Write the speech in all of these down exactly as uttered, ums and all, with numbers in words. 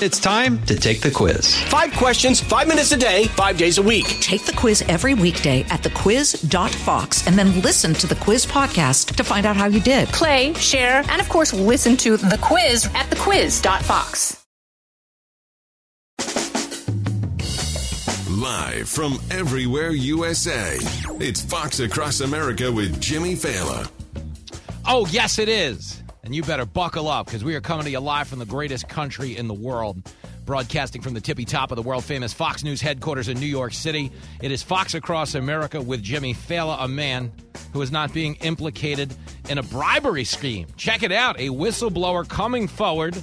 It's time to take the quiz. Five questions, five minutes a day, five days a week. Take the quiz every weekday at the quiz dot fox and then listen to the quiz podcast to find out how you did. Play, share, and of course, listen to the quiz at the quiz dot fox. Live from everywhere U S A, it's Fox Across America with Jimmy Fallon. Oh, yes, it is. And you better buckle up because we are coming to you live from the greatest country in the world, broadcasting from the tippy top of the world-famous Fox News headquarters in New York City. It is Fox Across America with Jimmy Fallon, a man who is not being implicated in a bribery scheme. Check it out, a whistleblower coming forward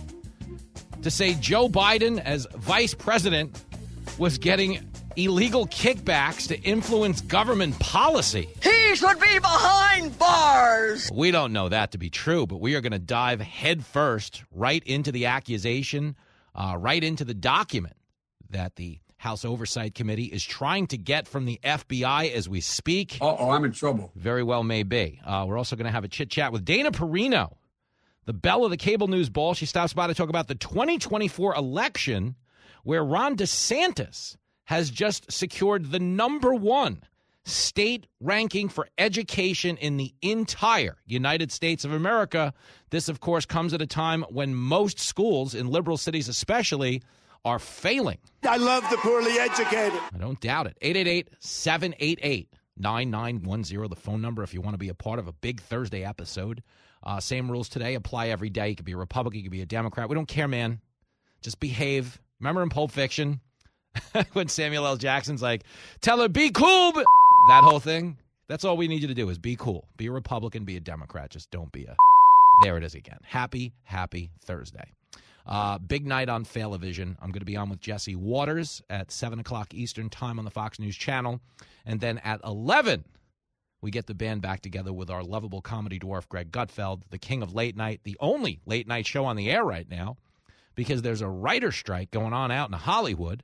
to say Joe Biden, as vice president, was getting illegal kickbacks to influence government policy. He should be behind bars. We don't know that to be true, but we are going to dive headfirst right into the accusation, uh, right into the document that the House Oversight Committee is trying to get from the F B I as we speak. Uh-oh, I'm in trouble. Very well may be. Uh, we're also going to have a chit-chat with Dana Perino, the belle of the cable news ball. She stops by to talk about the twenty twenty-four election, where Ron DeSantis has just secured the number one state ranking for education in the entire United States of America. This, of course, comes at a time when most schools, in liberal cities especially, are failing. I love the poorly educated. I don't doubt it. eight eight eight, seven eight eight, nine nine one zero, the phone number if you want to be a part of a big Thursday episode. Uh, same rules today apply every day. You could be a Republican, you could be a Democrat. We don't care, man. Just behave. Remember in Pulp Fiction? When Samuel L. Jackson's like, tell her, be cool. But that whole thing, that's all we need you to do is be cool. Be a Republican, be a Democrat. Just don't be a... There it is again. Happy, happy Thursday. Uh, big night on Failavision. I'm going to be on with Jesse Waters at seven o'clock Eastern time on the Fox News channel. And then at eleven, we get the band back together with our lovable comedy dwarf, Greg Gutfeld, the king of late night, the only late night show on the air right now, because there's a writer strike going on out in Hollywood.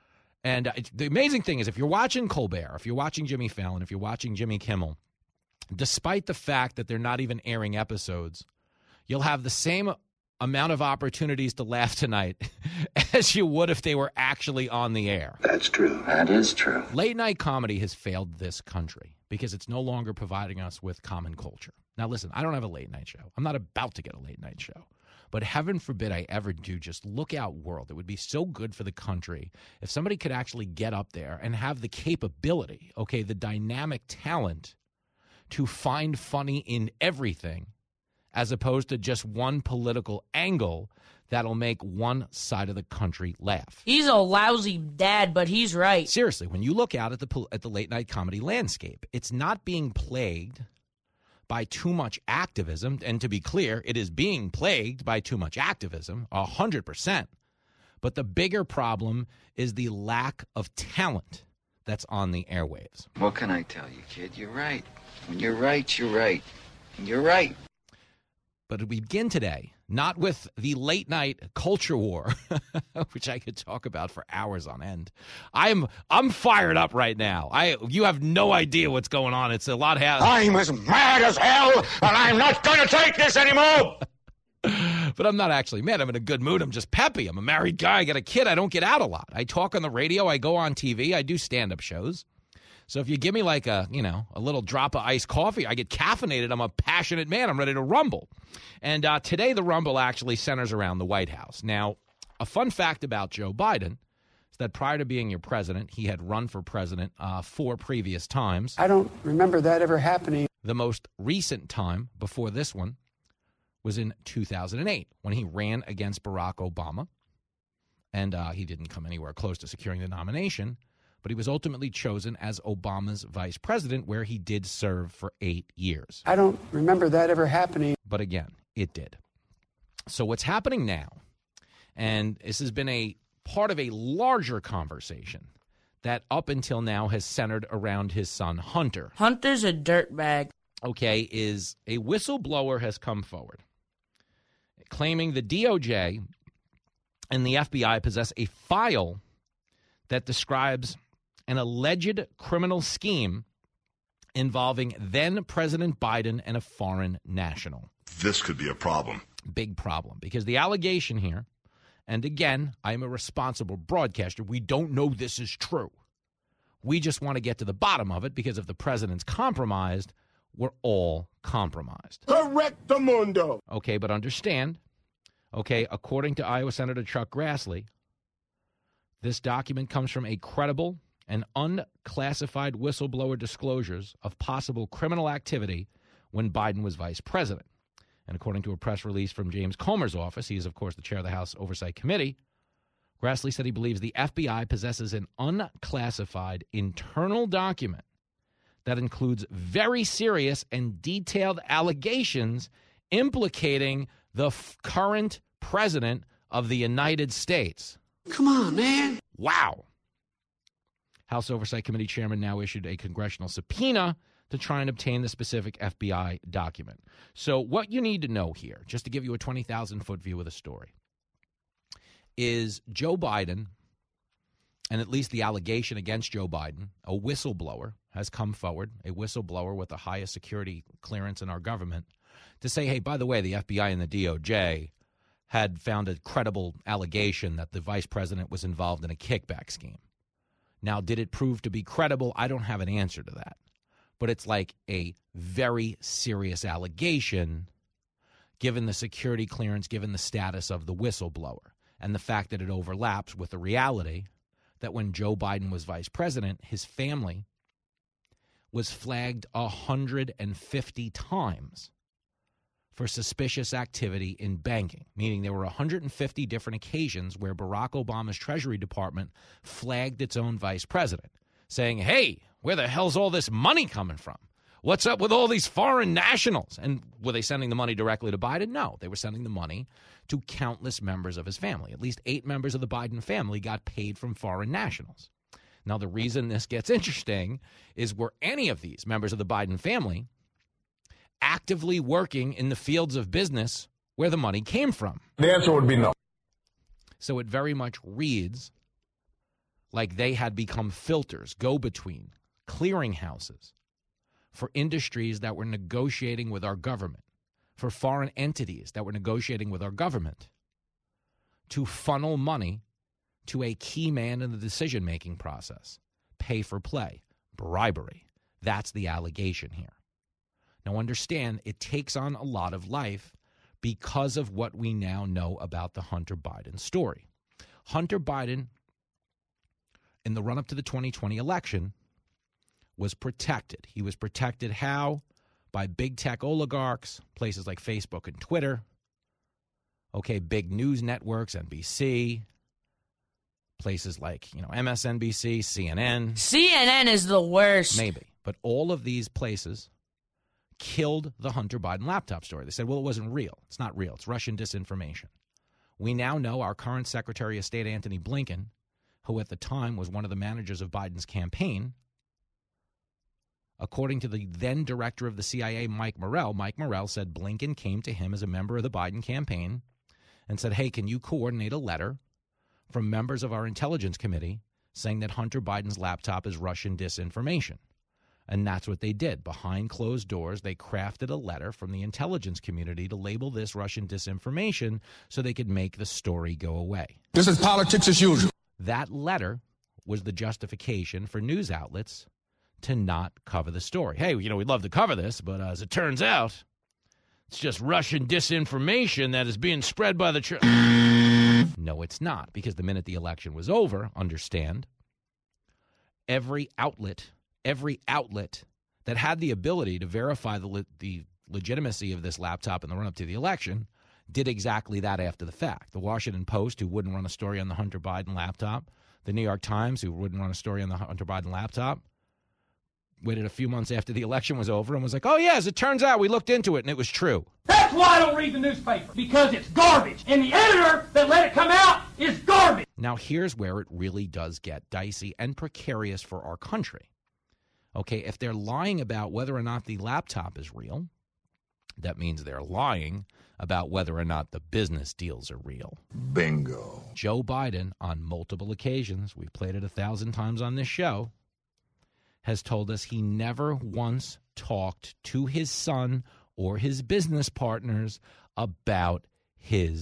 And the amazing thing is, if you're watching Colbert, if you're watching Jimmy Fallon, if you're watching Jimmy Kimmel, despite the fact that they're not even airing episodes, you'll have the same amount of opportunities to laugh tonight as you would if they were actually on the air. That's true. That is true. Late night comedy has failed this country because it's no longer providing us with common culture. Now, listen, I don't have a late night show. I'm not about to get a late night show. But heaven forbid I ever do. Just look out, world. It would be so good for the country if somebody could actually get up there and have the capability, okay, the dynamic talent to find funny in everything as opposed to just one political angle that'll make one side of the country laugh. He's a lousy dad, but he's right. Seriously, when you look out at the at the late night comedy landscape, it's not being plagued by too much activism, and to be clear, it is being plagued by too much activism, one hundred percent. But the bigger problem is the lack of talent that's on the airwaves. What can I tell you, kid? You're right. When you're right, you're right. You're right. But we begin today not with the late night culture war, which I could talk about for hours on end. I'm I'm fired up right now. I you have no idea what's going on. It's a lot. Ha- I'm as mad as hell, and I'm not going to take this anymore. But I'm not actually mad. I'm in a good mood. I'm just peppy. I'm a married guy. I got a kid. I don't get out a lot. I talk on the radio. I go on T V. I do stand-up shows. So if you give me like a, you know, a little drop of iced coffee, I get caffeinated. I'm a passionate man. I'm ready to rumble. And uh, today the rumble actually centers around the White House. Now, a fun fact about Joe Biden is that prior to being your president, he had run for president uh, four previous times. I don't remember that ever happening. The most recent time before this one was in two thousand eight when he ran against Barack Obama. And uh, he didn't come anywhere close to securing the nomination. But he was ultimately chosen as Obama's vice president, where he did serve for eight years. I don't remember that ever happening. But again, it did. So what's happening now, and this has been a part of a larger conversation that up until now has centered around his son, Hunter. Hunter's a dirtbag. Okay, is a whistleblower has come forward claiming the D O J and the F B I possess a file that describes an alleged criminal scheme involving then-President Biden and a foreign national. This could be a problem. Big problem, because the allegation here, And again, I am a responsible broadcaster. We don't know this is true. We just want to get to the bottom of it because if the president's compromised, we're all compromised. Correctamundo. Okay, but understand, okay, according to Iowa Senator Chuck Grassley, this document comes from a credible and unclassified whistleblower disclosures of possible criminal activity when Biden was vice president. And according to a press release from James Comer's office, he is, of course, the chair of the House Oversight Committee, Grassley said he believes the F B I possesses an unclassified internal document that includes very serious and detailed allegations implicating the f- current president of the United States. Come on, man. Wow. House Oversight Committee chairman now issued a congressional subpoena to try and obtain the specific F B I document. So what you need to know here, just to give you a twenty thousand foot view of the story, is Joe Biden, and at least the allegation against Joe Biden, a whistleblower has come forward, a whistleblower with the highest security clearance in our government, to say, hey, by the way, the F B I and the D O J had found a credible allegation that the vice president was involved in a kickback scheme. Now, did it prove to be credible? I don't have an answer to that. But it's like a very serious allegation given the security clearance, given the status of the whistleblower, and the fact that it overlaps with the reality that when Joe Biden was vice president, his family was flagged one hundred fifty times for suspicious activity in banking, meaning there were one hundred fifty different occasions where Barack Obama's Treasury Department flagged its own vice president, saying, hey, where the hell's all this money coming from? What's up with all these foreign nationals? And were they sending the money directly to Biden? No, they were sending the money to countless members of his family. At least eight members of the Biden family got paid from foreign nationals. Now, the reason this gets interesting is were any of these members of the Biden family actively working in the fields of business where the money came from? The answer would be no. So it very much reads like they had become filters, go-between, clearinghouses for industries that were negotiating with our government, for foreign entities that were negotiating with our government to funnel money to a key man in the decision-making process. Pay for play, bribery. That's the allegation here. Now understand, it takes on a lot of life because of what we now know about the Hunter Biden story. Hunter Biden, in the run-up to the twenty twenty election, was protected. He was protected how? By big tech oligarchs, places like Facebook and Twitter, okay, big news networks, N B C, places like, you know, M S N B C, C N N. C N N is the worst. Maybe. But all of these places killed the Hunter Biden laptop story. They said, well, it wasn't real. It's not real. It's Russian disinformation. We now know our current Secretary of State, Antony Blinken, who at the time was one of the managers of Biden's campaign, according to the then director of the C I A, Mike Morrell, Mike Morrell said Blinken came to him as a member of the Biden campaign and said, hey, can you coordinate a letter from members of our intelligence committee saying that Hunter Biden's laptop is Russian disinformation? And that's what they did. Behind closed doors, they crafted a letter from the intelligence community to label this Russian disinformation so they could make the story go away. This is politics as usual. That letter was the justification for news outlets to not cover the story. Hey, you know, we'd love to cover this, but uh, as it turns out, it's just Russian disinformation that is being spread by the church. No, it's not, because the minute the election was over, understand, every outlet, every outlet that had the ability to verify the le- the legitimacy of this laptop in the run-up to the election did exactly that after the fact. The Washington Post, who wouldn't run a story on the Hunter Biden laptop, the New York Times, who wouldn't run a story on the Hunter Biden laptop, waited a few months after the election was over and was like, oh, yeah, as it turns out, we looked into it and it was true. That's why I don't read the newspaper, because it's garbage. And the editor that let it come out is garbage. Now, here's where it really does get dicey and precarious for our country. Okay, if they're lying about whether or not the laptop is real, that means they're lying about whether or not the business deals are real. Bingo. Joe Biden, on multiple occasions, we've played it a thousand times on this show, has told us he never once talked to his son or his business partners about his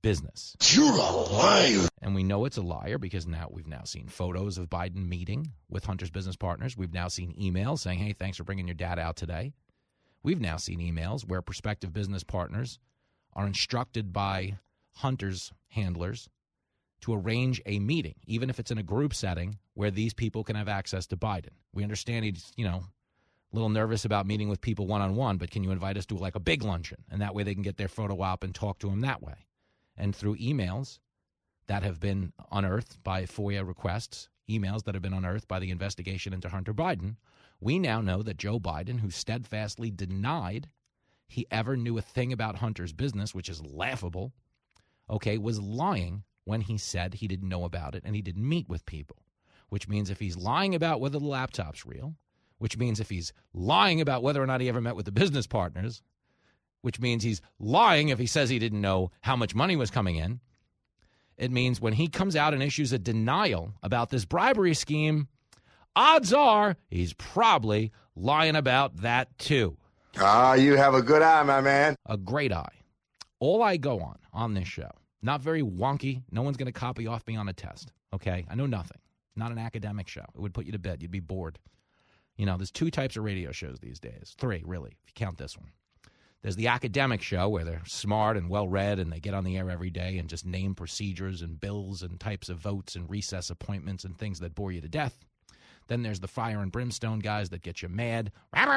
business. You're a liar. And we know it's a liar because now we've now seen photos of Biden meeting with Hunter's business partners. We've now seen emails saying, hey, thanks for bringing your dad out today. We've now seen emails where prospective business partners are instructed by Hunter's handlers to arrange a meeting, even if it's in a group setting where these people can have access to Biden. We understand he's, you know, a little nervous about meeting with people one-on-one, but can you invite us to like a big luncheon? And that way they can get their photo op and talk to him that way. And through emails that have been unearthed by FOIA requests, emails that have been unearthed by the investigation into Hunter Biden, we now know that Joe Biden, who steadfastly denied he ever knew a thing about Hunter's business, which is laughable, okay, was lying when he said he didn't know about it and he didn't meet with people, which means if he's lying about whether the laptop's real, which means if he's lying about whether or not he ever met with the business partners, which means he's lying if he says he didn't know how much money was coming in. It means when he comes out and issues a denial about this bribery scheme, odds are he's probably lying about that too. Ah, you have a good eye, my man. A great eye. All I go on on this show, not very wonky. No one's going to copy off me on a test, okay? I know nothing. Not an academic show. It would put you to bed. You'd be bored. You know, there's two types of radio shows these days. Three, really, if you count this one. There's the academic show where they're smart and well-read and they get on the air every day and just name procedures and bills and types of votes and recess appointments and things that bore you to death. Then there's the fire and brimstone guys that get you mad.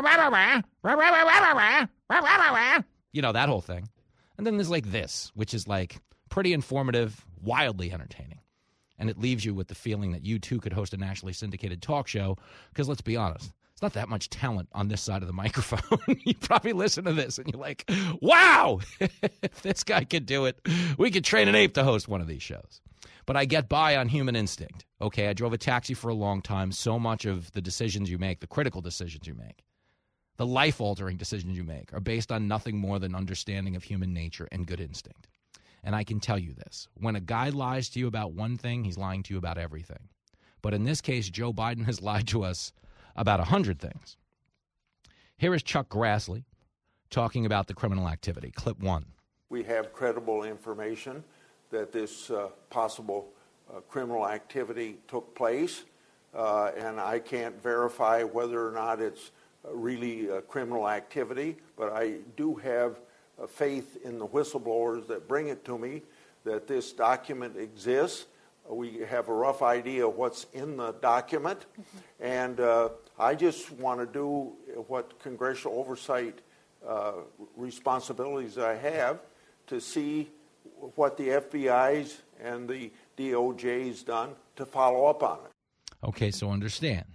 You know, that whole thing. And then there's like this, which is like pretty informative, wildly entertaining. And it leaves you with the feeling that you too could host a nationally syndicated talk show because let's be honest, it's not that much talent on this side of the microphone. You probably listen to this and you're like, wow, if this guy could do it, we could train an ape to host one of these shows. But I get by on human instinct. Okay, I drove a taxi for a long time. So much of the decisions you make, the critical decisions you make, the life-altering decisions you make are based on nothing more than understanding of human nature and good instinct. And I can tell you this. When a guy lies to you about one thing, he's lying to you about everything. But in this case, Joe Biden has lied to us about a hundred things. Here is Chuck Grassley talking about the criminal activity. Clip one. We have credible information that this uh, possible uh, criminal activity took place, uh, and I can't verify whether or not it's really uh, criminal activity, but I do have uh, faith in the whistleblowers that bring it to me that this document exists. We have a rough idea of what's in the document, mm-hmm. and uh, I just want to do what congressional oversight uh, responsibilities I have to see what the F B I's and the D O J's done to follow up on it. Okay, so understand,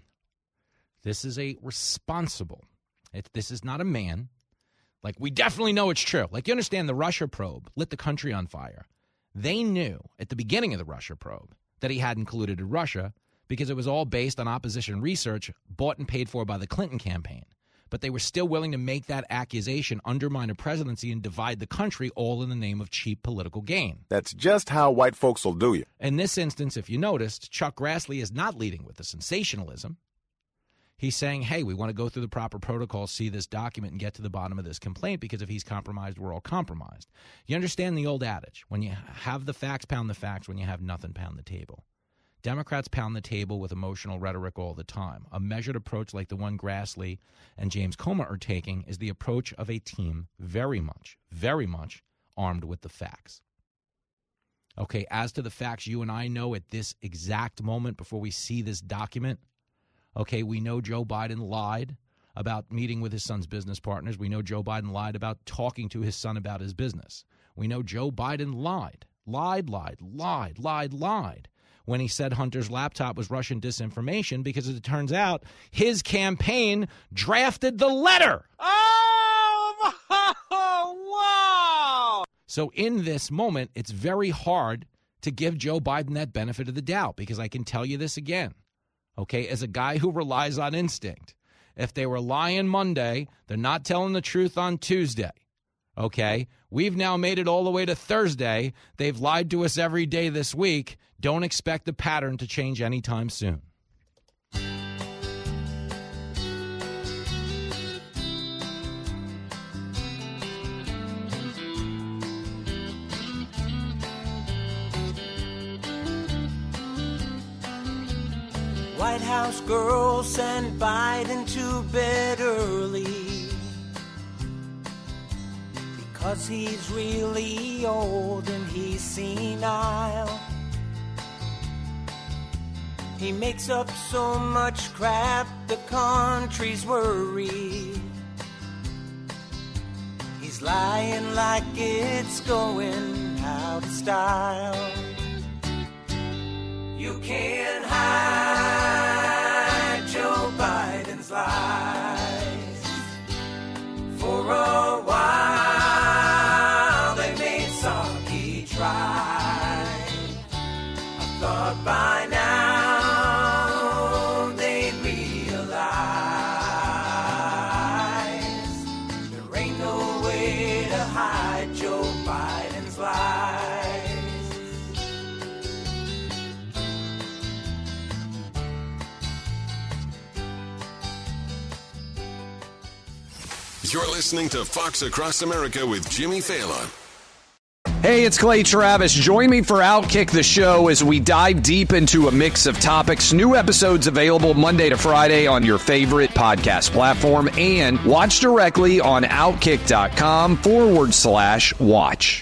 this is a responsible, it, this is not a man. Like, we definitely know it's true. Like, you understand the Russia probe lit the country on fire. They knew at the beginning of the Russia probe that he hadn't colluded to Russia because it was all based on opposition research bought and paid for by the Clinton campaign. But they were still willing to make that accusation, undermine a presidency, and divide the country, all in the name of cheap political gain. That's just how white folks will do you. In this instance, if you noticed, Chuck Grassley is not leading with the sensationalism. He's saying, hey, we want to go through the proper protocol, see this document, and get to the bottom of this complaint, because if he's compromised, we're all compromised. You understand the old adage, when you have the facts, pound the facts. When you have nothing, pound the table. Democrats pound the table with emotional rhetoric all the time. A measured approach like the one Grassley and James Comer are taking is the approach of a team very much, very much armed with the facts. Okay, as to the facts you and I know at this exact moment before we see this document, okay, we know Joe Biden lied about meeting with his son's business partners. We know Joe Biden lied about talking to his son about his business. We know Joe Biden lied, lied, lied, lied, lied, lied when he said Hunter's laptop was Russian disinformation, because as it turns out, his campaign drafted the letter. Oh, wow! So in this moment, it's very hard to give Joe Biden that benefit of the doubt, because I can tell you this again. Okay, as a guy who relies on instinct, if they were lying Monday, they're not telling the truth on Tuesday. Okay, we've now made it all the way to Thursday. They've lied to us every day this week. Don't expect the pattern to change anytime soon. White House girl sent Biden to bed early because he's really old and he's senile. He makes up so much crap, the country's worried. He's lying like it's going out of style. You can't hide Joe Biden's lies. For a while they made Psaki try. I thought by now they'd realize there ain't no way to hide Joe Biden's lies. You're listening to Fox Across America with Jimmy Fallon. Hey, it's Clay Travis. Join me for Outkick the Show as we dive deep into a mix of topics. New episodes available Monday to Friday on your favorite podcast platform, and watch directly on Outkick.com forward slash watch.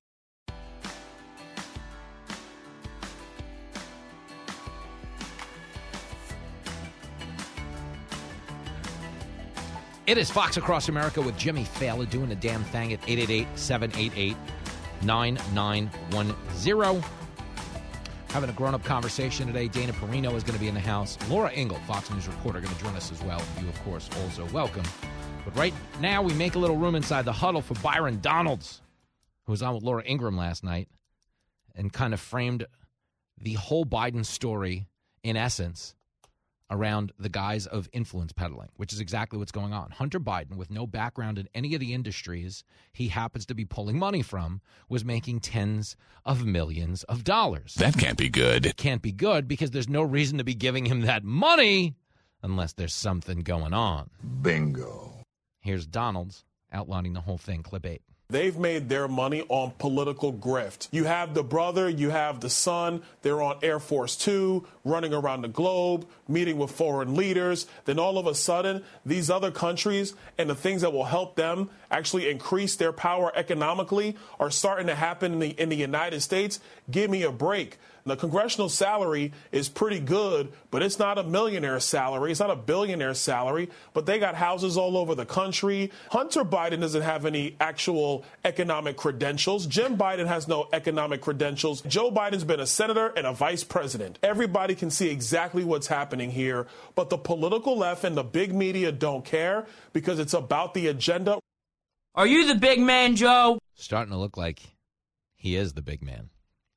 It is Fox Across America with Jimmy Fallon doing the damn thing at eight eight eight, seven eight eight, nine nine one zero. Having a grown-up conversation today. Dana Perino is going to be in the house. Laura Ingle, Fox News reporter, going to join us as well. You, of course, also welcome. But right now, we make a little room inside the huddle for Byron Donalds, who was on with Laura Ingraham last night and kind of framed the whole Biden story, in essence, around the guise of influence peddling, which is exactly what's going on. Hunter Biden, with no background in any of the industries he happens to be pulling money from, was making tens of millions of dollars. That can't be good. It can't be good because there's no reason to be giving him that money unless there's something going on. Bingo. Here's Donalds outlining the whole thing, clip eight. They've made their money on political grift. You have the brother, you have the son, they're on Air Force Two, running around the globe, meeting with foreign leaders. Then all of a sudden, these other countries and the things that will help them actually increase their power economically are starting to happen in the, in the United States. Give me a break. The congressional salary is pretty good, but it's not a millionaire salary. It's not a billionaire salary, but they got houses all over the country. Hunter Biden doesn't have any actual economic credentials. Jim Biden has no economic credentials. Joe Biden's been a senator and a vice president. Everybody can see exactly what's happening here, but the political left and the big media don't care because it's about the agenda. Are you the big man, Joe? Starting to look like he is the big man.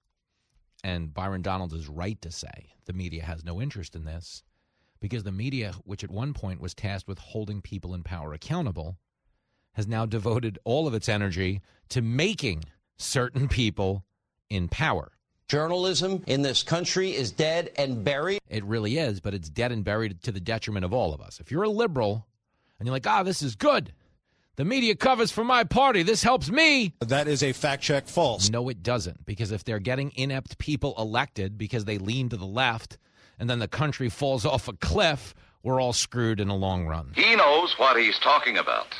And Byron Donalds is right to say the media has no interest in this because the media, which at one point was tasked with holding people in power accountable, has now devoted all of its energy to making certain people in power. Journalism in this country is dead and buried. It really is, but it's dead and buried to the detriment of all of us. If you're a liberal and you're like, ah, this is good. The media covers for my party. This helps me. That is a fact check false. No, it doesn't, because if they're getting inept people elected because they lean to the left and then the country falls off a cliff, we're all screwed in the long run. He knows what he's talking about.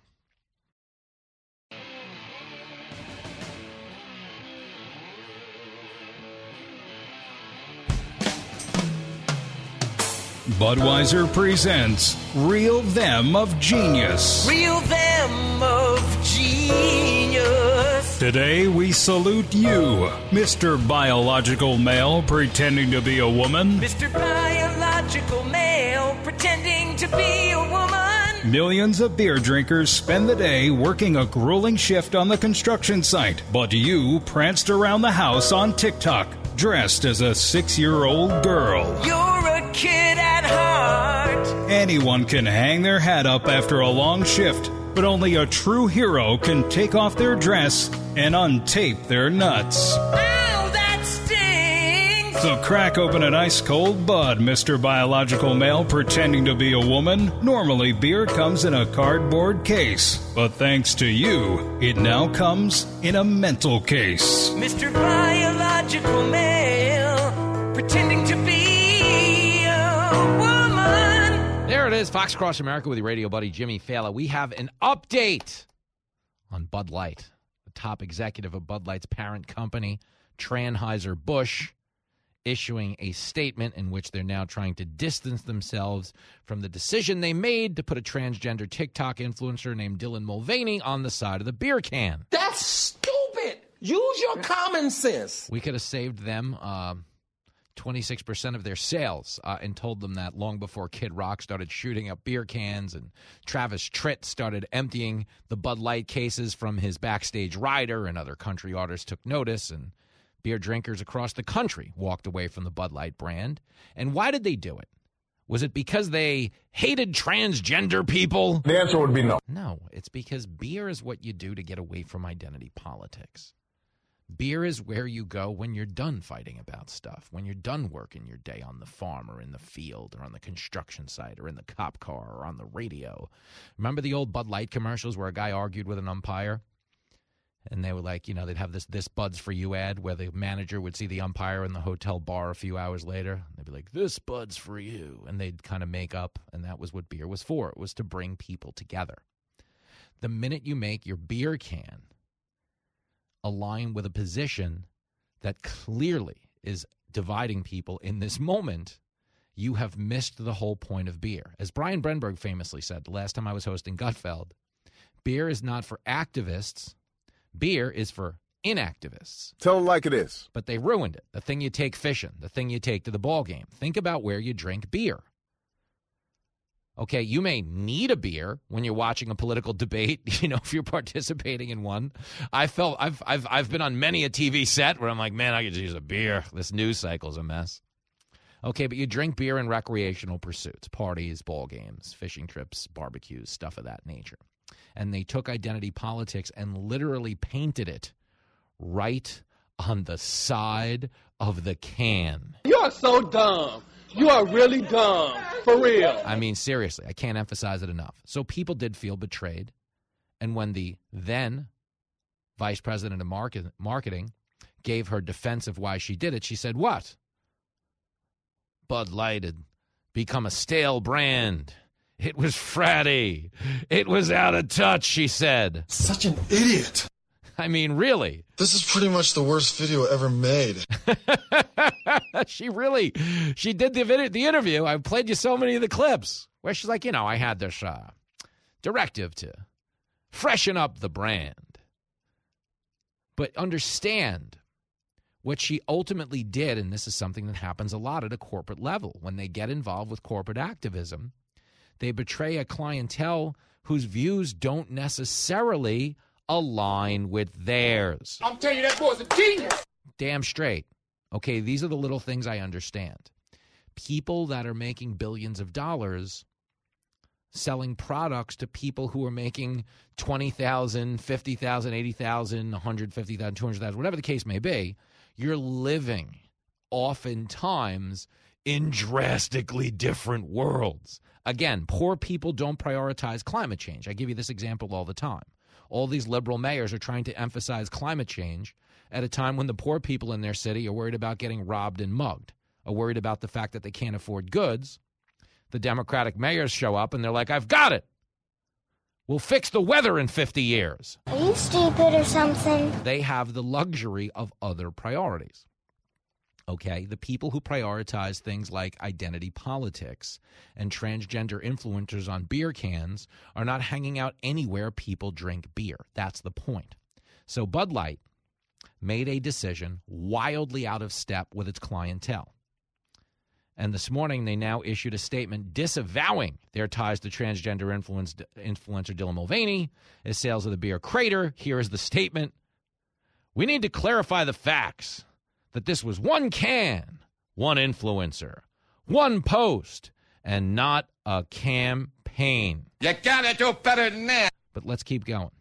Budweiser presents Real Them of Genius. Real Them of Genius. Today we salute you, Mister Biological Male pretending to be a woman. Mister Biological Male pretending to be a woman. Millions of beer drinkers spend the day working a grueling shift on the construction site, but you pranced around the house on TikTok, dressed as a six-year-old girl. You're a kid at heart. Anyone can hang their hat up after a long shift, but only a true hero can take off their dress and untape their nuts. Ow, that stings! So crack open an ice-cold Bud, Mister Biological Male pretending to be a woman. Normally, beer comes in a cardboard case, but thanks to you, it now comes in a mental case. Mister Biological Male pretending to be a a woman. There it is, Fox Across America with your radio buddy Jimmy Fallon. We have an update on Bud Light. The top executive of Bud Light's parent company, Anheuser-Busch, issuing a statement in which they're now trying to distance themselves from the decision they made to put a transgender TikTok influencer named Dylan Mulvaney on the side of the beer can. That's stupid. Use your common sense. We could have saved them uh, twenty-six percent of their sales uh, and told them that long before Kid Rock started shooting up beer cans and Travis Tritt started emptying the Bud Light cases from his backstage rider, and other country artists took notice, and beer drinkers across the country walked away from the Bud Light brand. And why did they do it? Was it because they hated transgender people? The answer would be no. No, it's because beer is what you do to get away from identity politics. Beer is where you go when you're done fighting about stuff, when you're done working your day on the farm or in the field or on the construction site or in the cop car or on the radio. Remember the old Bud Light commercials where a guy argued with an umpire? And they were like, you know, they'd have this this Bud's for you ad where the manager would see the umpire in the hotel bar a few hours later. They'd be like, this Bud's for you. And they'd kind of make up, and that was what beer was for. It was to bring people together. The minute you make your beer can align with a position that clearly is dividing people in this moment, you have missed the whole point of beer. As Brian Brenberg famously said the last time I was hosting Gutfeld, beer is not for activists. Beer is for inactivists. Tell them like it is. But they ruined it. The thing you take fishing, the thing you take to the ball game. Think about where you drink beer. Okay, you may need a beer when you're watching a political debate, you know, if you're participating in one. I felt I've I've I've been on many a T V set where I'm like, man, I could use a beer. This news cycle's a mess. Okay, but you drink beer in recreational pursuits, parties, ball games, fishing trips, barbecues, stuff of that nature. And they took identity politics and literally painted it right on the side of the can. You are so dumb. You are really dumb. For real. I mean, seriously, I can't emphasize it enough. So people did feel betrayed. And when the then vice president of market, marketing gave her defense of why she did it, she said, what? Bud Light had become a stale brand. It was fratty. It was out of touch, she said. Such an idiot. I mean, really. This is pretty much the worst video ever made. She really, she did the, video, the interview. I've played you so many of the clips where she's like, you know, I had this uh, directive to freshen up the brand. But understand what she ultimately did, and this is something that happens a lot at a corporate level. When they get involved with corporate activism, they betray a clientele whose views don't necessarily align with theirs. I'm telling you, that boy's a genius. Damn straight. Okay, these are the little things I understand. People that are making billions of dollars selling products to people who are making twenty thousand dollars, fifty thousand dollars, eighty thousand dollars, one hundred fifty thousand dollars, two hundred thousand dollars, whatever the case may be, you're living oftentimes in drastically different worlds. Again, poor people don't prioritize climate change. I give you this example all the time. All these liberal mayors are trying to emphasize climate change at a time when the poor people in their city are worried about getting robbed and mugged, are worried about the fact that they can't afford goods. The Democratic mayors show up and they're like, I've got it. We'll fix the weather in fifty years. Are you stupid or something? They have the luxury of other priorities. Okay, the people who prioritize things like identity politics and transgender influencers on beer cans are not hanging out anywhere people drink beer. That's the point. So Bud Light made a decision wildly out of step with its clientele. And this morning, they now issued a statement disavowing their ties to transgender influence, influencer Dylan Mulvaney as sales of the beer crater. Here is the statement. We need to clarify the facts that this was one can, one influencer, one post, and not a campaign. You gotta do better than that. But let's keep going.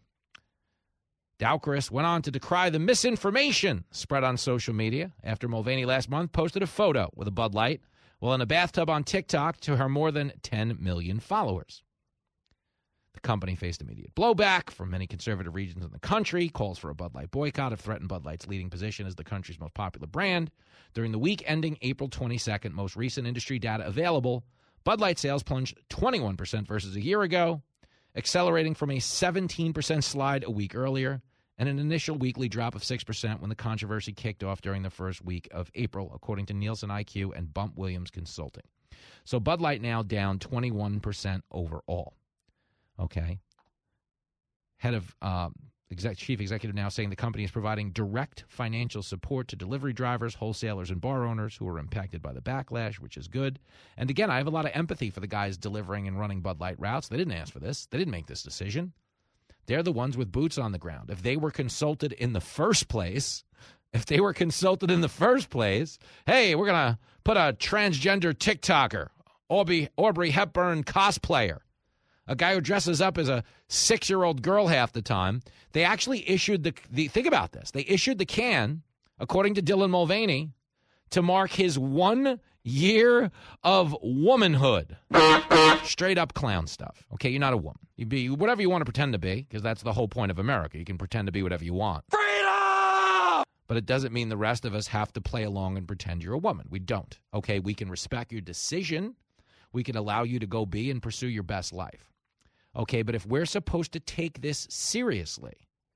Dowkris went on to decry the misinformation spread on social media after Mulvaney last month posted a photo with a Bud Light while in a bathtub on TikTok to her more than ten million followers. The company faced immediate blowback from many conservative regions in the country. Calls for a Bud Light boycott have threatened Bud Light's leading position as the country's most popular brand. During the week ending April twenty-second, most recent industry data available, Bud Light sales plunged twenty-one percent versus a year ago, accelerating from a seventeen percent slide a week earlier and an initial weekly drop of six percent when the controversy kicked off during the first week of April, according to Nielsen I Q and Bump Williams Consulting. So Bud Light now down twenty-one percent overall. Okay. Head of um, exec, chief executive now saying the company is providing direct financial support to delivery drivers, wholesalers, and bar owners who are impacted by the backlash, which is good. And again, I have a lot of empathy for the guys delivering and running Bud Light routes. They didn't ask for this. They didn't make this decision. They're the ones with boots on the ground. If they were consulted in the first place, if they were consulted in the first place, hey, we're going to put a transgender TikToker, Aubrey, Aubrey Hepburn cosplayer, a guy who dresses up as a six-year-old girl half the time. They actually issued the, the think about this. They issued the can, according to Dylan Mulvaney, to mark his one year of womanhood. Straight up clown stuff. Okay, you're not a woman. You be whatever you want to pretend to be, because that's the whole point of America. You can pretend to be whatever you want. Freedom! But it doesn't mean the rest of us have to play along and pretend you're a woman. We don't. Okay, we can respect your decision. We can allow you to go be and pursue your best life. Okay, but if we're supposed to take this seriously,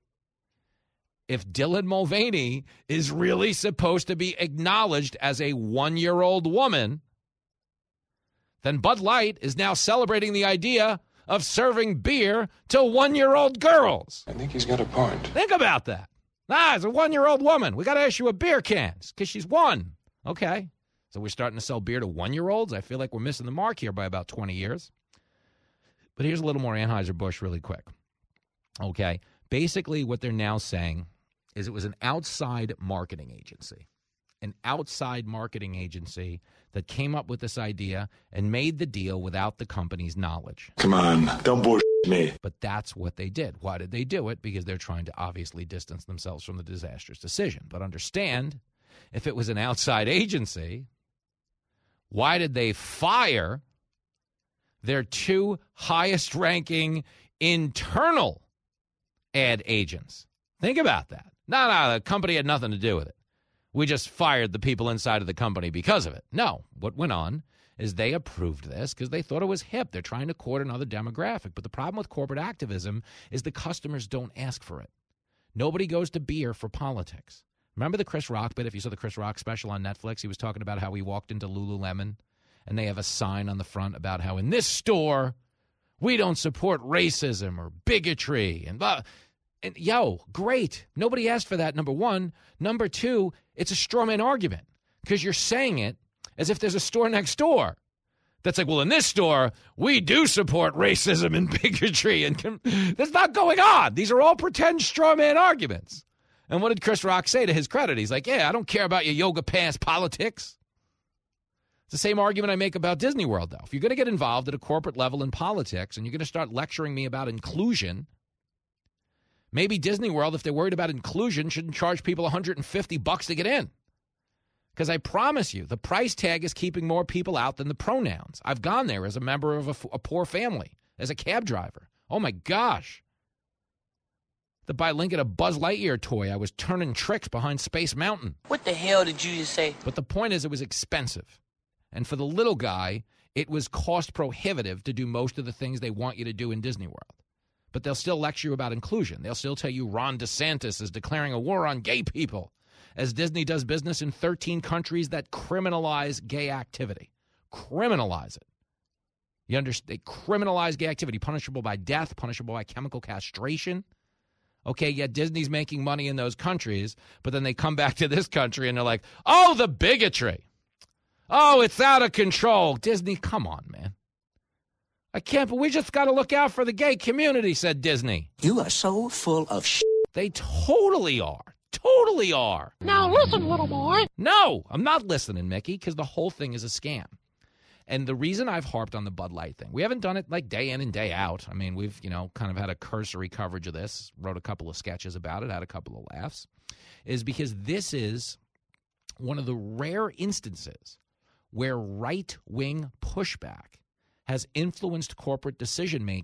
if Dylan Mulvaney is really supposed to be acknowledged as a one-year-old woman, then Bud Light is now celebrating the idea of serving beer to one-year-old girls. I think he's got a point. Think about that. Ah, it's a one-year-old woman. We got to issue a beer can because she's one. Okay, so we're starting to sell beer to one-year-olds? I feel like we're missing the mark here by about twenty years. But here's a little more Anheuser-Busch really quick. Okay, basically what they're now saying is it was an outside marketing agency, an outside marketing agency that came up with this idea and made the deal without the company's knowledge. Come on, don't bullshit me. But that's what they did. Why did they do it? Because they're trying to obviously distance themselves from the disastrous decision. But understand, if it was an outside agency, why did they fire their two highest-ranking internal ad agents? Think about that. No, no, the company had nothing to do with it. We just fired the people inside of the company because of it. No, what went on is they approved this because they thought it was hip. They're trying to court another demographic. But the problem with corporate activism is the customers don't ask for it. Nobody goes to beer for politics. Remember the Chris Rock bit? If you saw the Chris Rock special on Netflix, he was talking about how he walked into Lululemon and they have a sign on the front about how in this store we don't support racism or bigotry and blah. And yo, great. Nobody asked for that, number one. Number two, it's a straw man argument because you're saying it as if there's a store next door that's like, well, in this store, we do support racism and bigotry. And com- that's not going on. These are all pretend straw man arguments. And what did Chris Rock say to his credit? He's like, yeah, I don't care about your yoga pants politics. It's the same argument I make about Disney World, though. If you're going to get involved at a corporate level in politics and you're going to start lecturing me about inclusion, maybe Disney World, if they're worried about inclusion, shouldn't charge people one hundred fifty bucks to get in. Because I promise you, the price tag is keeping more people out than the pronouns. I've gone there as a member of a, a poor family, as a cab driver. Oh, my gosh. To buy Lincoln a Buzz Lightyear toy, I was turning tricks behind Space Mountain. What the hell did you just say? But the point is it was expensive. And for the little guy, it was cost prohibitive to do most of the things they want you to do in Disney World. But they'll still lecture you about inclusion. They'll still tell you Ron DeSantis is declaring a war on gay people, as Disney does business in thirteen countries that criminalize gay activity. Criminalize it. You understand? They criminalize gay activity, punishable by death, punishable by chemical castration. Okay, yet Disney's making money in those countries, but then they come back to this country and they're like, oh, the bigotry. Oh, it's out of control. Disney, come on, man. I can't, but we just got to look out for the gay community, said Disney. You are so full of shit. They totally are. Totally are. Now listen, little boy. No, I'm not listening, Mickey, because the whole thing is a scam. And the reason I've harped on the Bud Light thing, we haven't done it like day in and day out. I mean, we've, you know, kind of had a cursory coverage of this, wrote a couple of sketches about it, had a couple of laughs, is because this is one of the rare instances where right-wing pushback has influenced corporate decision-making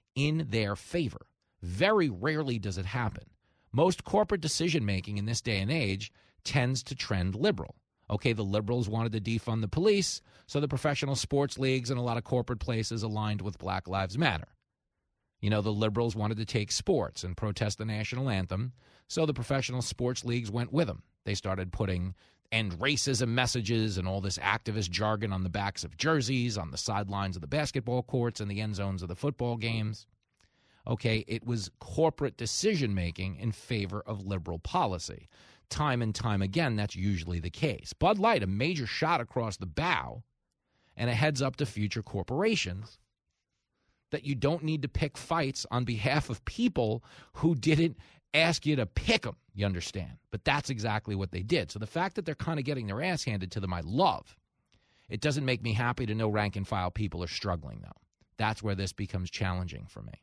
in their favor. Very rarely does it happen. Most corporate decision-making in this day and age tends to trend liberal. Okay, the liberals wanted to defund the police, so the professional sports leagues and a lot of corporate places aligned with Black Lives Matter. You know, the liberals wanted to take sports and protest the national anthem, so the professional sports leagues went with them. They started putting end racism messages and all this activist jargon on the backs of jerseys, on the sidelines of the basketball courts, and the end zones of the football games. Okay, it was corporate decision-making in favor of liberal policy. Time and time again, that's usually the case. Bud Light, a major shot across the bow, and a heads up to future corporations that you don't need to pick fights on behalf of people who didn't ask you to pick them, you understand? But that's exactly what they did. So the fact that they're kind of getting their ass handed to them, I love. It doesn't make me happy to know rank-and-file people are struggling, though. That's where this becomes challenging for me.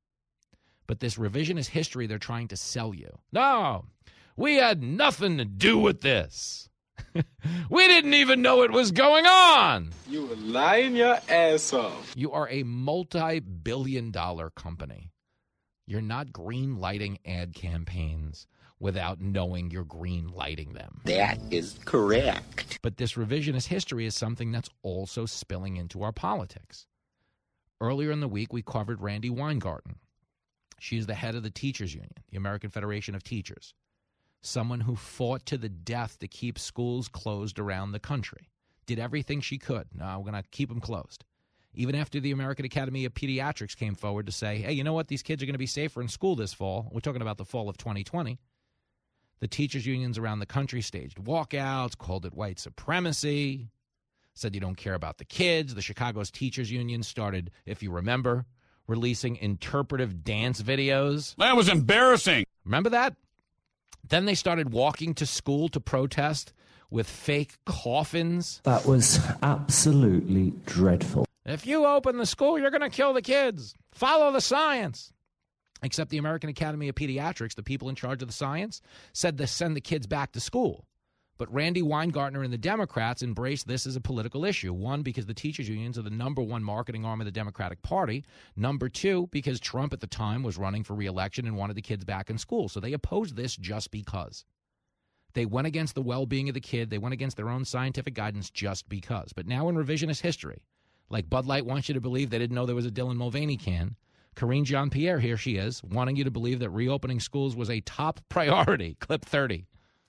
But this revisionist history they're trying to sell you. No, we had nothing to do with this. We didn't even know it was going on. You were lying your ass off. You are a multi-billion dollar company. You're not green lighting ad campaigns without knowing you're green lighting them. That is correct. But this revisionist history is something that's also spilling into our politics. Earlier in the week, we covered Randi Weingarten. She's the head of the Teachers Union, the American Federation of Teachers, someone who fought to the death to keep schools closed around the country, did everything she could. No, we're going to keep them closed. Even after the American Academy of Pediatrics came forward to say, hey, you know what, these kids are going to be safer in school this fall. We're talking about the fall of twenty twenty. The teachers' unions around the country staged walkouts, called it white supremacy, said you don't care about the kids. The Chicago's Teachers Union started, if you remember, releasing interpretive dance videos. That was embarrassing. Remember that? Then they started walking to school to protest with fake coffins. That was absolutely dreadful. If you open the school, you're going to kill the kids. Follow the science. Except the American Academy of Pediatrics, the people in charge of the science, said to send the kids back to school. But Randi Weingarten and the Democrats embraced this as a political issue. One, because the teachers' unions are the number one marketing arm of the Democratic Party. Number two, because Trump at the time was running for re-election and wanted the kids back in school. So they opposed this just because. They went against the well-being of the kid. They went against their own scientific guidance just because. But now in revisionist history, like Bud Light wants you to believe they didn't know there was a Dylan Mulvaney can, Karine Jean-Pierre, here she is, wanting you to believe that reopening schools was a top priority. Clip thirty.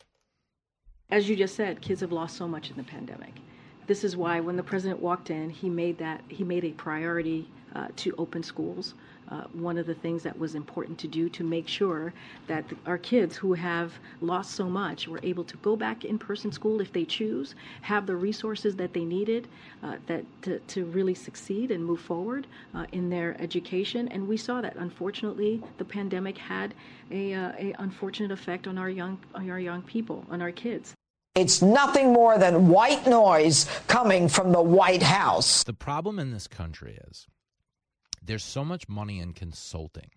As you just said, kids have lost so much in the pandemic. This is why when the president walked in, he made that he made a priority uh, to open schools. Uh, one of the things that was important to do to make sure that the, our kids who have lost so much were able to go back in-person school if they choose, have the resources that they needed uh, that to, to really succeed and move forward uh, in their education. And we saw that, unfortunately, the pandemic had a, uh, a unfortunate effect on our young on our young people, on our kids. It's nothing more than white noise coming from the White House. The problem in this country is there's so much money in consulting.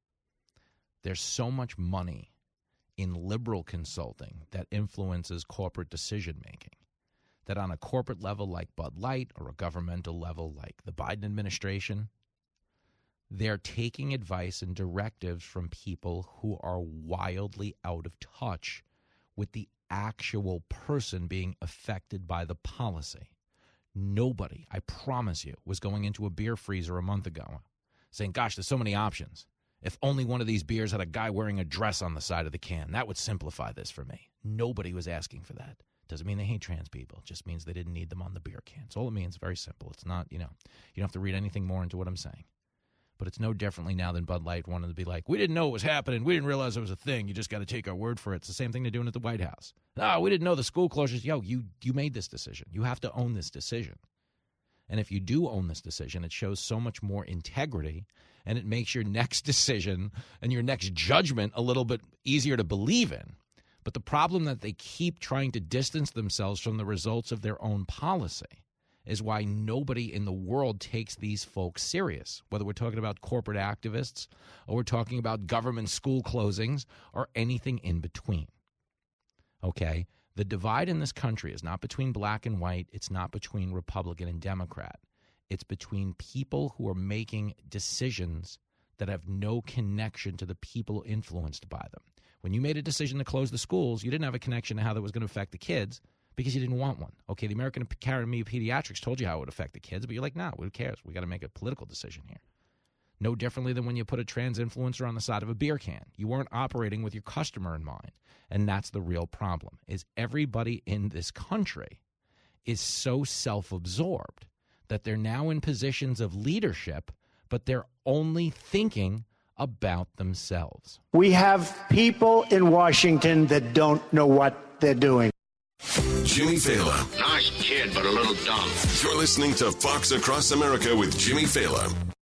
There's so much money in liberal consulting that influences corporate decision-making that on a corporate level like Bud Light or a governmental level like the Biden administration, they're taking advice and directives from people who are wildly out of touch with the actual person being affected by the policy. Nobody, I promise you, was going into a beer freezer a month ago saying, gosh, there's so many options. If only one of these beers had a guy wearing a dress on the side of the can, that would simplify this for me. Nobody was asking for that. Doesn't mean they hate trans people. It just means they didn't need them on the beer can. It's all it means. Very simple. It's not, you know, you don't have to read anything more into what I'm saying. But it's no differently now than Bud Light wanted to be like, we didn't know it was happening. We didn't realize it was a thing. You just got to take our word for it. It's the same thing they're doing at the White House. No, we didn't know the school closures. Yo, you you made this decision. You have to own this decision. And if you do own this decision, it shows so much more integrity, and it makes your next decision and your next judgment a little bit easier to believe in. But the problem that they keep trying to distance themselves from the results of their own policy is why nobody in the world takes these folks serious, whether we're talking about corporate activists or we're talking about government school closings or anything in between. Okay? The divide in this country is not between black and white. It's not between Republican and Democrat. It's between people who are making decisions that have no connection to the people influenced by them. When you made a decision to close the schools, you didn't have a connection to how that was going to affect the kids because you didn't want one. Okay, the American Academy of Pediatrics told you how it would affect the kids, but you're like, nah, who cares? We got to make a political decision here. No differently than when you put a trans influencer on the side of a beer can. You weren't operating with your customer in mind, and that's the real problem, is everybody in this country is so self-absorbed that they're now in positions of leadership, but they're only thinking about themselves. We have people in Washington that don't know what they're doing. Jimmy Fallon. Nice kid, but a little dumb. You're listening to Fox Across America with Jimmy Fallon.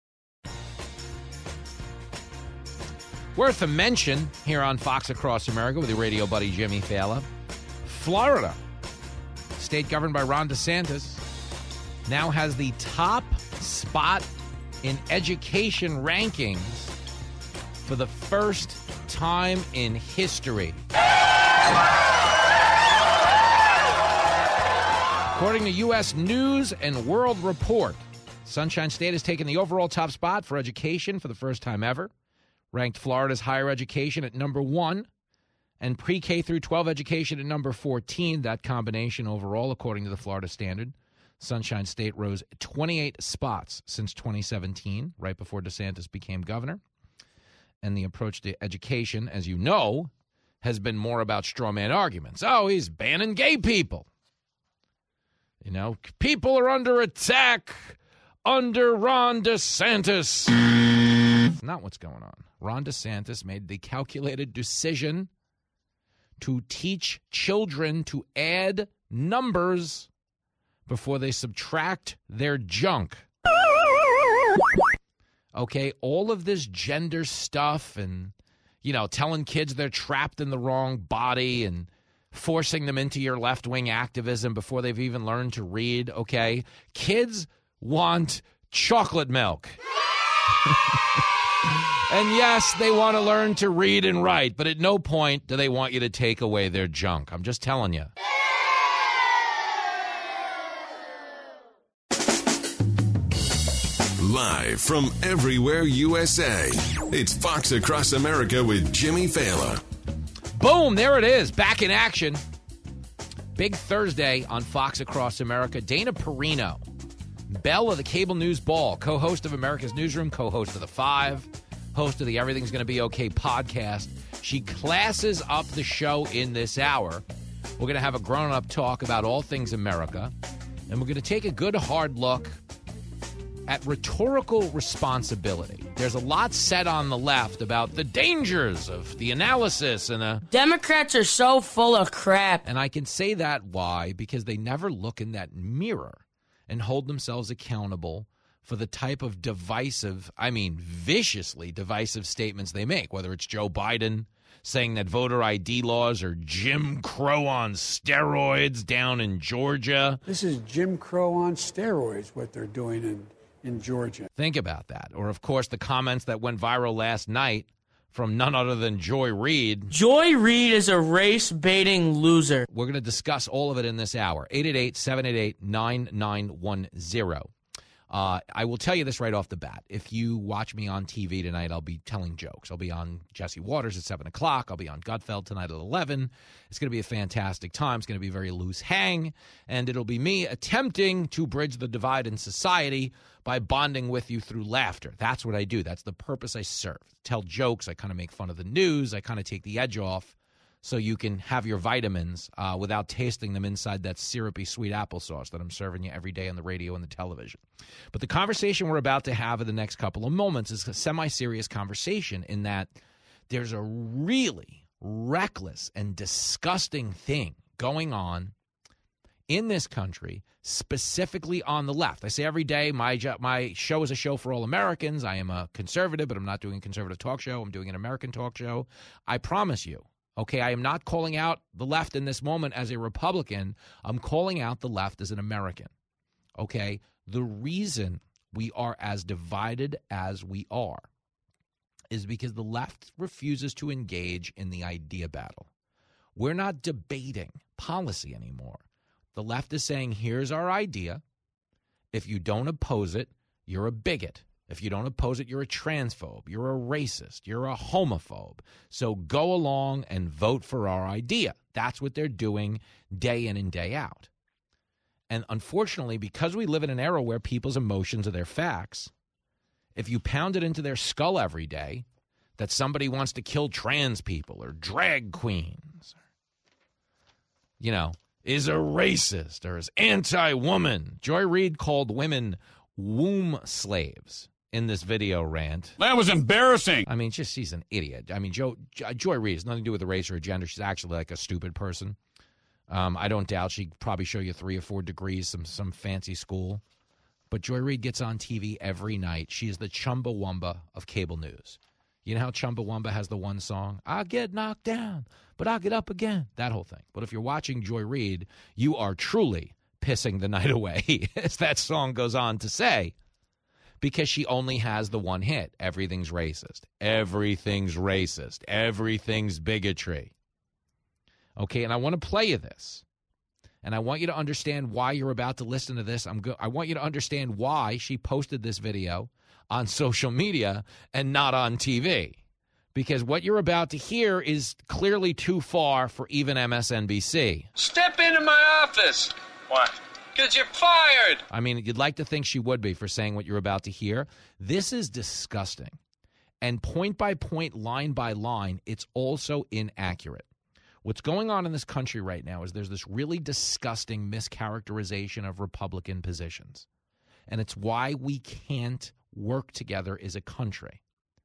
Worth a mention here on Fox Across America with your radio buddy Jimmy Fallon. Florida, state governed by Ron DeSantis, now has the top spot in education rankings for the first time in history. According to U S News and World Report, Sunshine State has taken the overall top spot for education for the first time ever, ranked Florida's higher education at number one, and pre-K through twelve education at number fourteen. That combination overall, according to the Florida Standard. Sunshine State rose twenty-eight spots since twenty seventeen, right before DeSantis became governor. And the approach to education, as you know, has been more about straw man arguments. Oh, he's banning gay people. You know, people are under attack under Ron DeSantis. Not what's going on. Ron DeSantis made the calculated decision to teach children to add numbers before they subtract their junk. Okay, all of this gender stuff and, you know, telling kids they're trapped in the wrong body and forcing them into your left-wing activism before they've even learned to read, okay? Kids want chocolate milk. And yes, they want to learn to read and write, but at no point do they want you to take away their junk. I'm just telling you. Live from everywhere U S A, it's Fox Across America with Jimmy Fallon. Boom, there it is, back in action. Big Thursday on Fox Across America. Dana Perino, belle of the cable news ball, co-host of America's Newsroom, co-host of The Five, host of the Everything's Gonna Be Okay podcast. She classes up the show in this hour. We're going to have a grown-up talk about all things America, and we're going to take a good hard look at rhetorical responsibility. There's a lot said on the left about the dangers of the analysis and the... Democrats are so full of crap. And I can say that why? Because they never look in that mirror and hold themselves accountable for the type of divisive, I mean viciously divisive statements they make, whether it's Joe Biden saying that voter I D laws are Jim Crow on steroids down in Georgia. This is Jim Crow on steroids, what they're doing in in Georgia. Think about that. Or, of course, the comments that went viral last night from none other than Joy Reid. Joy Reid is a race-baiting loser. We're going to discuss all of it in this hour. eight eight eight, seven eight eight, nine nine one zero. Uh, I will tell you this right off the bat. If you watch me on T V tonight, I'll be telling jokes. I'll be on Jesse Waters at seven o'clock. I'll be on Gutfeld tonight at eleven. It's going to be a fantastic time. It's going to be a very loose hang, and it'll be me attempting to bridge the divide in society by bonding with you through laughter. That's what I do. That's the purpose I serve. Tell jokes. I kind of make fun of the news. I kind of take the edge off so you can have your vitamins uh, without tasting them inside that syrupy sweet applesauce that I'm serving you every day on the radio and the television. But the conversation we're about to have in the next couple of moments is a semi-serious conversation in that there's a really reckless and disgusting thing going on in this country, specifically on the left. I say every day, my jo- my show is a show for all Americans. I am a conservative, but I'm not doing a conservative talk show. I'm doing an American talk show. I promise you. Okay, I am not calling out the left in this moment as a Republican. I'm calling out the left as an American. Okay, the reason we are as divided as we are is because the left refuses to engage in the idea battle. We're not debating policy anymore. The left is saying, here's our idea, If you don't oppose it, you're a bigot. If you don't oppose it, you're a transphobe. You're a racist. You're a homophobe. So go along and vote for our idea. That's what they're doing day in and day out. And unfortunately, because we live in an era where people's emotions are their facts, if you pound it into their skull every day that somebody wants to kill trans people or drag queens, you know, is a racist or is anti-woman. Joy Reid called women womb slaves in this video rant. That was embarrassing. I mean, just she's an idiot. I mean, Jo, Joy Reid has nothing to do with the race or gender. She's actually like a stupid person. Um, I don't doubt she'd probably show you three or four degrees, some some fancy school. But Joy Reid gets on T V every night. She is the Chumbawamba of cable news. You know how Chumbawamba has the one song, "I'll get knocked down, but I'll get up again." That whole thing. But if you're watching Joy Reid, you are truly pissing the night away, as that song goes on to say, because she only has the one hit. Everything's racist. Everything's racist. Everything's bigotry. Okay, and I want to play you this. And I want you to understand why you're about to listen to this. I'm go- I want you to understand why she posted this video on social media and not on T V. Because what you're about to hear is clearly too far for even M S N B C. Step into my office. Why? Because you're fired. I mean, you'd like to think she would be for saying what you're about to hear. This is disgusting. And point by point, line by line, it's also inaccurate. What's going on in this country right now is there's this really disgusting mischaracterization of Republican positions. And it's why we can't work together as a country.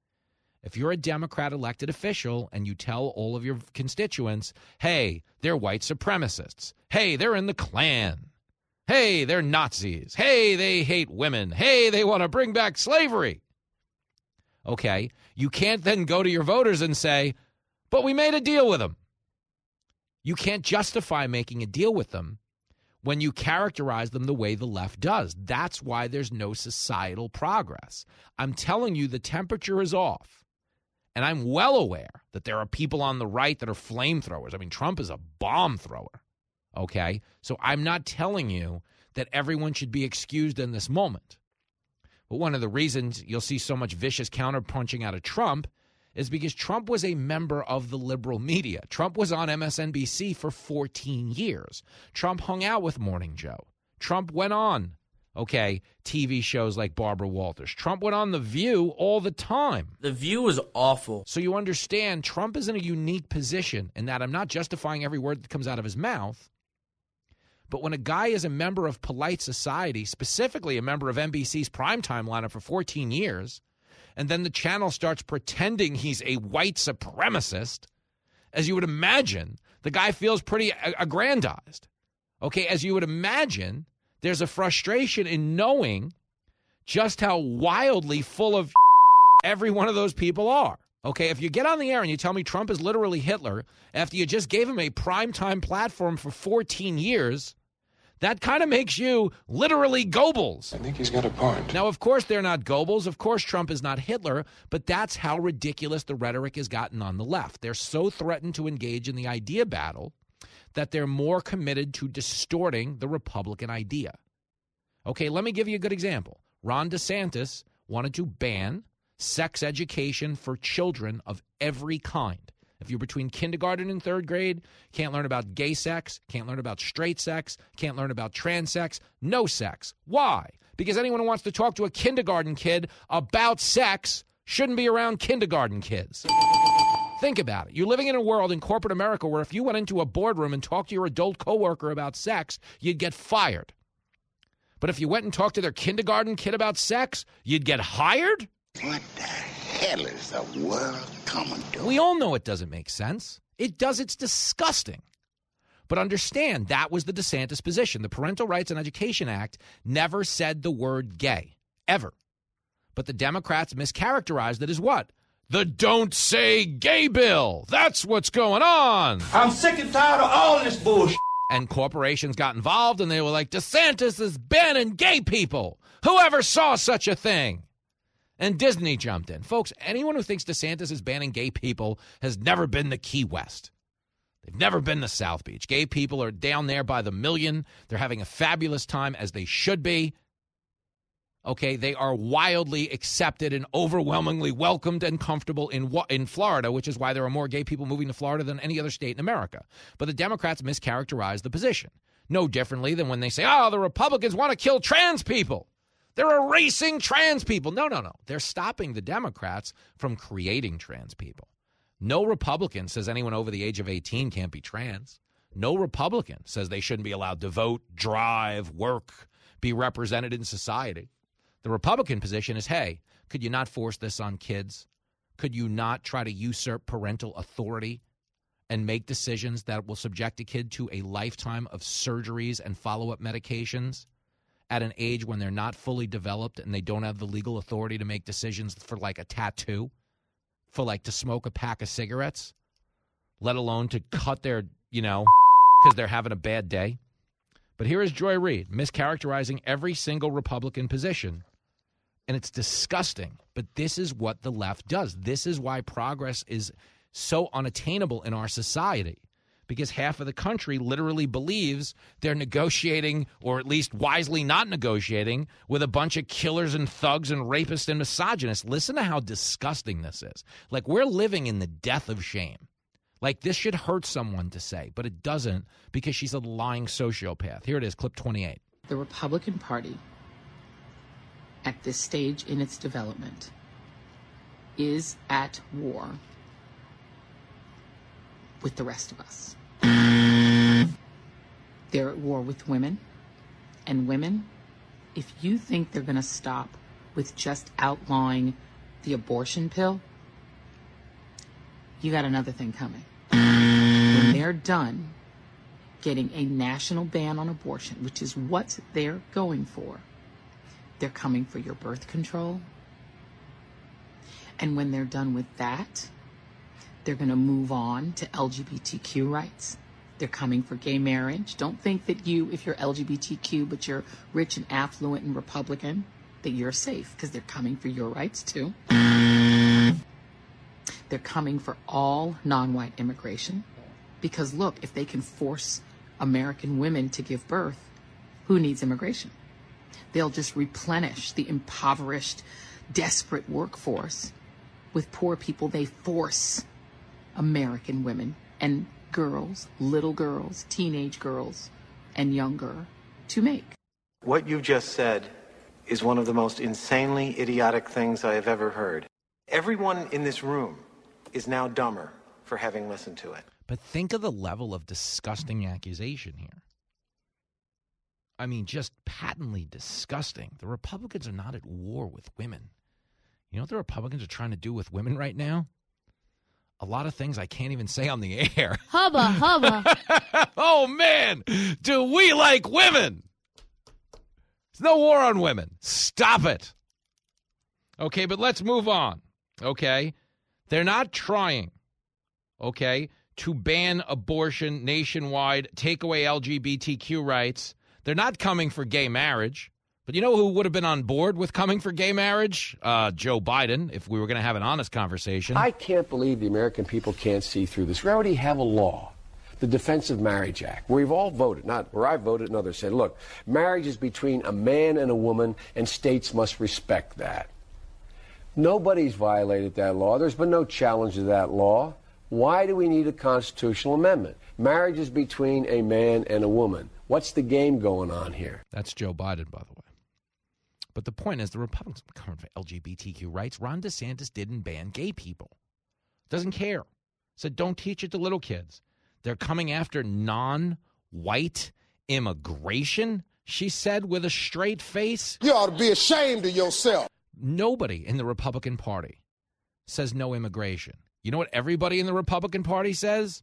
If you're a Democrat elected official and you tell all of your constituents, hey, they're white supremacists. Hey, they're in the Klan. Hey, they're Nazis. Hey, they hate women. Hey, they want to bring back slavery. Okay, you can't then go to your voters and say, but we made a deal with them. You can't justify making a deal with them when you characterize them the way the left does. That's why there's no societal progress. I'm telling you, the temperature is off. And I'm well aware that there are people on the right that are flamethrowers. I mean, Trump is a bomb thrower. Okay? So I'm not telling you that everyone should be excused in this moment. But one of the reasons you'll see so much vicious counterpunching out of Trump is because Trump was a member of the liberal media. Trump was on M S N B C for fourteen years. Trump hung out with Morning Joe. Trump went on, okay, T V shows like Barbara Walters. Trump went on The View all the time. The View was awful. So you understand, Trump is in a unique position in that I'm not justifying every word that comes out of his mouth, but when a guy is a member of polite society, specifically a member of N B C's primetime lineup for fourteen years, and then the channel starts pretending he's a white supremacist, as you would imagine, the guy feels pretty aggrandized. Okay, as you would imagine, there's a frustration in knowing just how wildly full of every one of those people are. Okay, if you get on the air and you tell me Trump is literally Hitler after you just gave him a primetime platform for fourteen years, that kind of makes you literally Goebbels. I think he's got a point. Now, of course, they're not Goebbels. Of course, Trump is not Hitler. But that's how ridiculous the rhetoric has gotten on the left. They're so threatened to engage in the idea battle that they're more committed to distorting the Republican idea. Okay, let me give you a good example. Ron DeSantis wanted to ban sex education for children of every kind. If you're between kindergarten and third grade, can't learn about gay sex, can't learn about straight sex, can't learn about trans sex, no sex. Why? Because anyone who wants to talk to a kindergarten kid about sex shouldn't be around kindergarten kids. Think about it. You're living in a world in corporate America where if you went into a boardroom and talked to your adult coworker about sex, you'd get fired. But if you went and talked to their kindergarten kid about sex, you'd get hired? What the hell is the world coming to? We all know it doesn't make sense. It does. It's disgusting. But understand, that was the DeSantis position. The Parental Rights and Education Act never said the word gay, ever. But the Democrats mischaracterized it as what? The Don't Say Gay bill. That's what's going on. I'm sick and tired of all this bullshit. And corporations got involved, and they were like, DeSantis is banning gay people. Whoever saw such a thing? And Disney jumped in. Folks, anyone who thinks DeSantis is banning gay people has never been to Key West. They've never been to South Beach. Gay people are down there by the million. They're having a fabulous time, as they should be. Okay, they are wildly accepted and overwhelmingly welcomed and comfortable in in Florida, which is why there are more gay people moving to Florida than any other state in America. But the Democrats mischaracterize the position. No differently than when they say, oh, the Republicans want to kill trans people. They're erasing trans people. No, no, no. They're stopping the Democrats from creating trans people. No Republican says anyone over the age of eighteen can't be trans. No Republican says they shouldn't be allowed to vote, drive, work, be represented in society. The Republican position is, hey, could you not force this on kids? Could you not try to usurp parental authority and make decisions that will subject a kid to a lifetime of surgeries and follow-up medications at an age when they're not fully developed and they don't have the legal authority to make decisions for like a tattoo, for like to smoke a pack of cigarettes, let alone to cut their, you know, because they're having a bad day? But here is Joy Reid mischaracterizing every single Republican position. And it's disgusting. But this is what the left does. This is why progress is so unattainable in our society. Because half of the country literally believes they're negotiating, or at least wisely not negotiating, with a bunch of killers and thugs and rapists and misogynists. Listen to how disgusting this is. Like, we're living in the death of shame. Like, this should hurt someone to say, but it doesn't, because she's a lying sociopath. Here it is, clip twenty-eight. The Republican Party, at this stage in its development, is at war with the rest of us. They're at war with women. And women, if you think they're going to stop with just outlawing the abortion pill, you got another thing coming. When they're done getting a national ban on abortion, which is what they're going for, they're coming for your birth control. And when they're done with that, they're going to move on to L G B T Q rights. They're coming for gay marriage. Don't think that you, if you're L G B T Q, but you're rich and affluent and Republican, that you're safe, because they're coming for your rights too. They're coming for all non-white immigration. Because look, if they can force American women to give birth, who needs immigration? They'll just replenish the impoverished, desperate workforce with poor people they force American women and girls, little girls, teenage girls, and younger to make. What you just said is one of the most insanely idiotic things I have ever heard. Everyone in this room is now dumber for having listened to it. But think of the level of disgusting accusation here. I mean, just patently disgusting. The Republicans are not at war with women. You know what the Republicans are trying to do with women right now? A lot of things I can't even say on the air. Hubba, hubba. Oh, man. Do we like women? There's no war on women. Stop it. Okay, but let's move on. Okay? They're not trying, okay, to ban abortion nationwide, take away L G B T Q rights. They're not coming for gay marriage. But you know who would have been on board with coming for gay marriage? Uh, Joe Biden, if we were going to have an honest conversation. I can't believe the American people can't see through this. We already have a law, the Defense of Marriage Act, where we've all voted, not where I voted and others said, look, marriage is between a man and a woman, and states must respect that. Nobody's violated that law. There's been no challenge to that law. Why do we need a constitutional amendment? Marriage is between a man and a woman. What's the game going on here? That's Joe Biden, by the way. But the point is, the Republicans are coming for L G B T Q rights. Ron DeSantis didn't ban gay people. Doesn't care. Said don't teach it to little kids. They're coming after non-white immigration, she said with a straight face. You ought to be ashamed of yourself. Nobody in the Republican Party says no immigration. You know what everybody in the Republican Party says?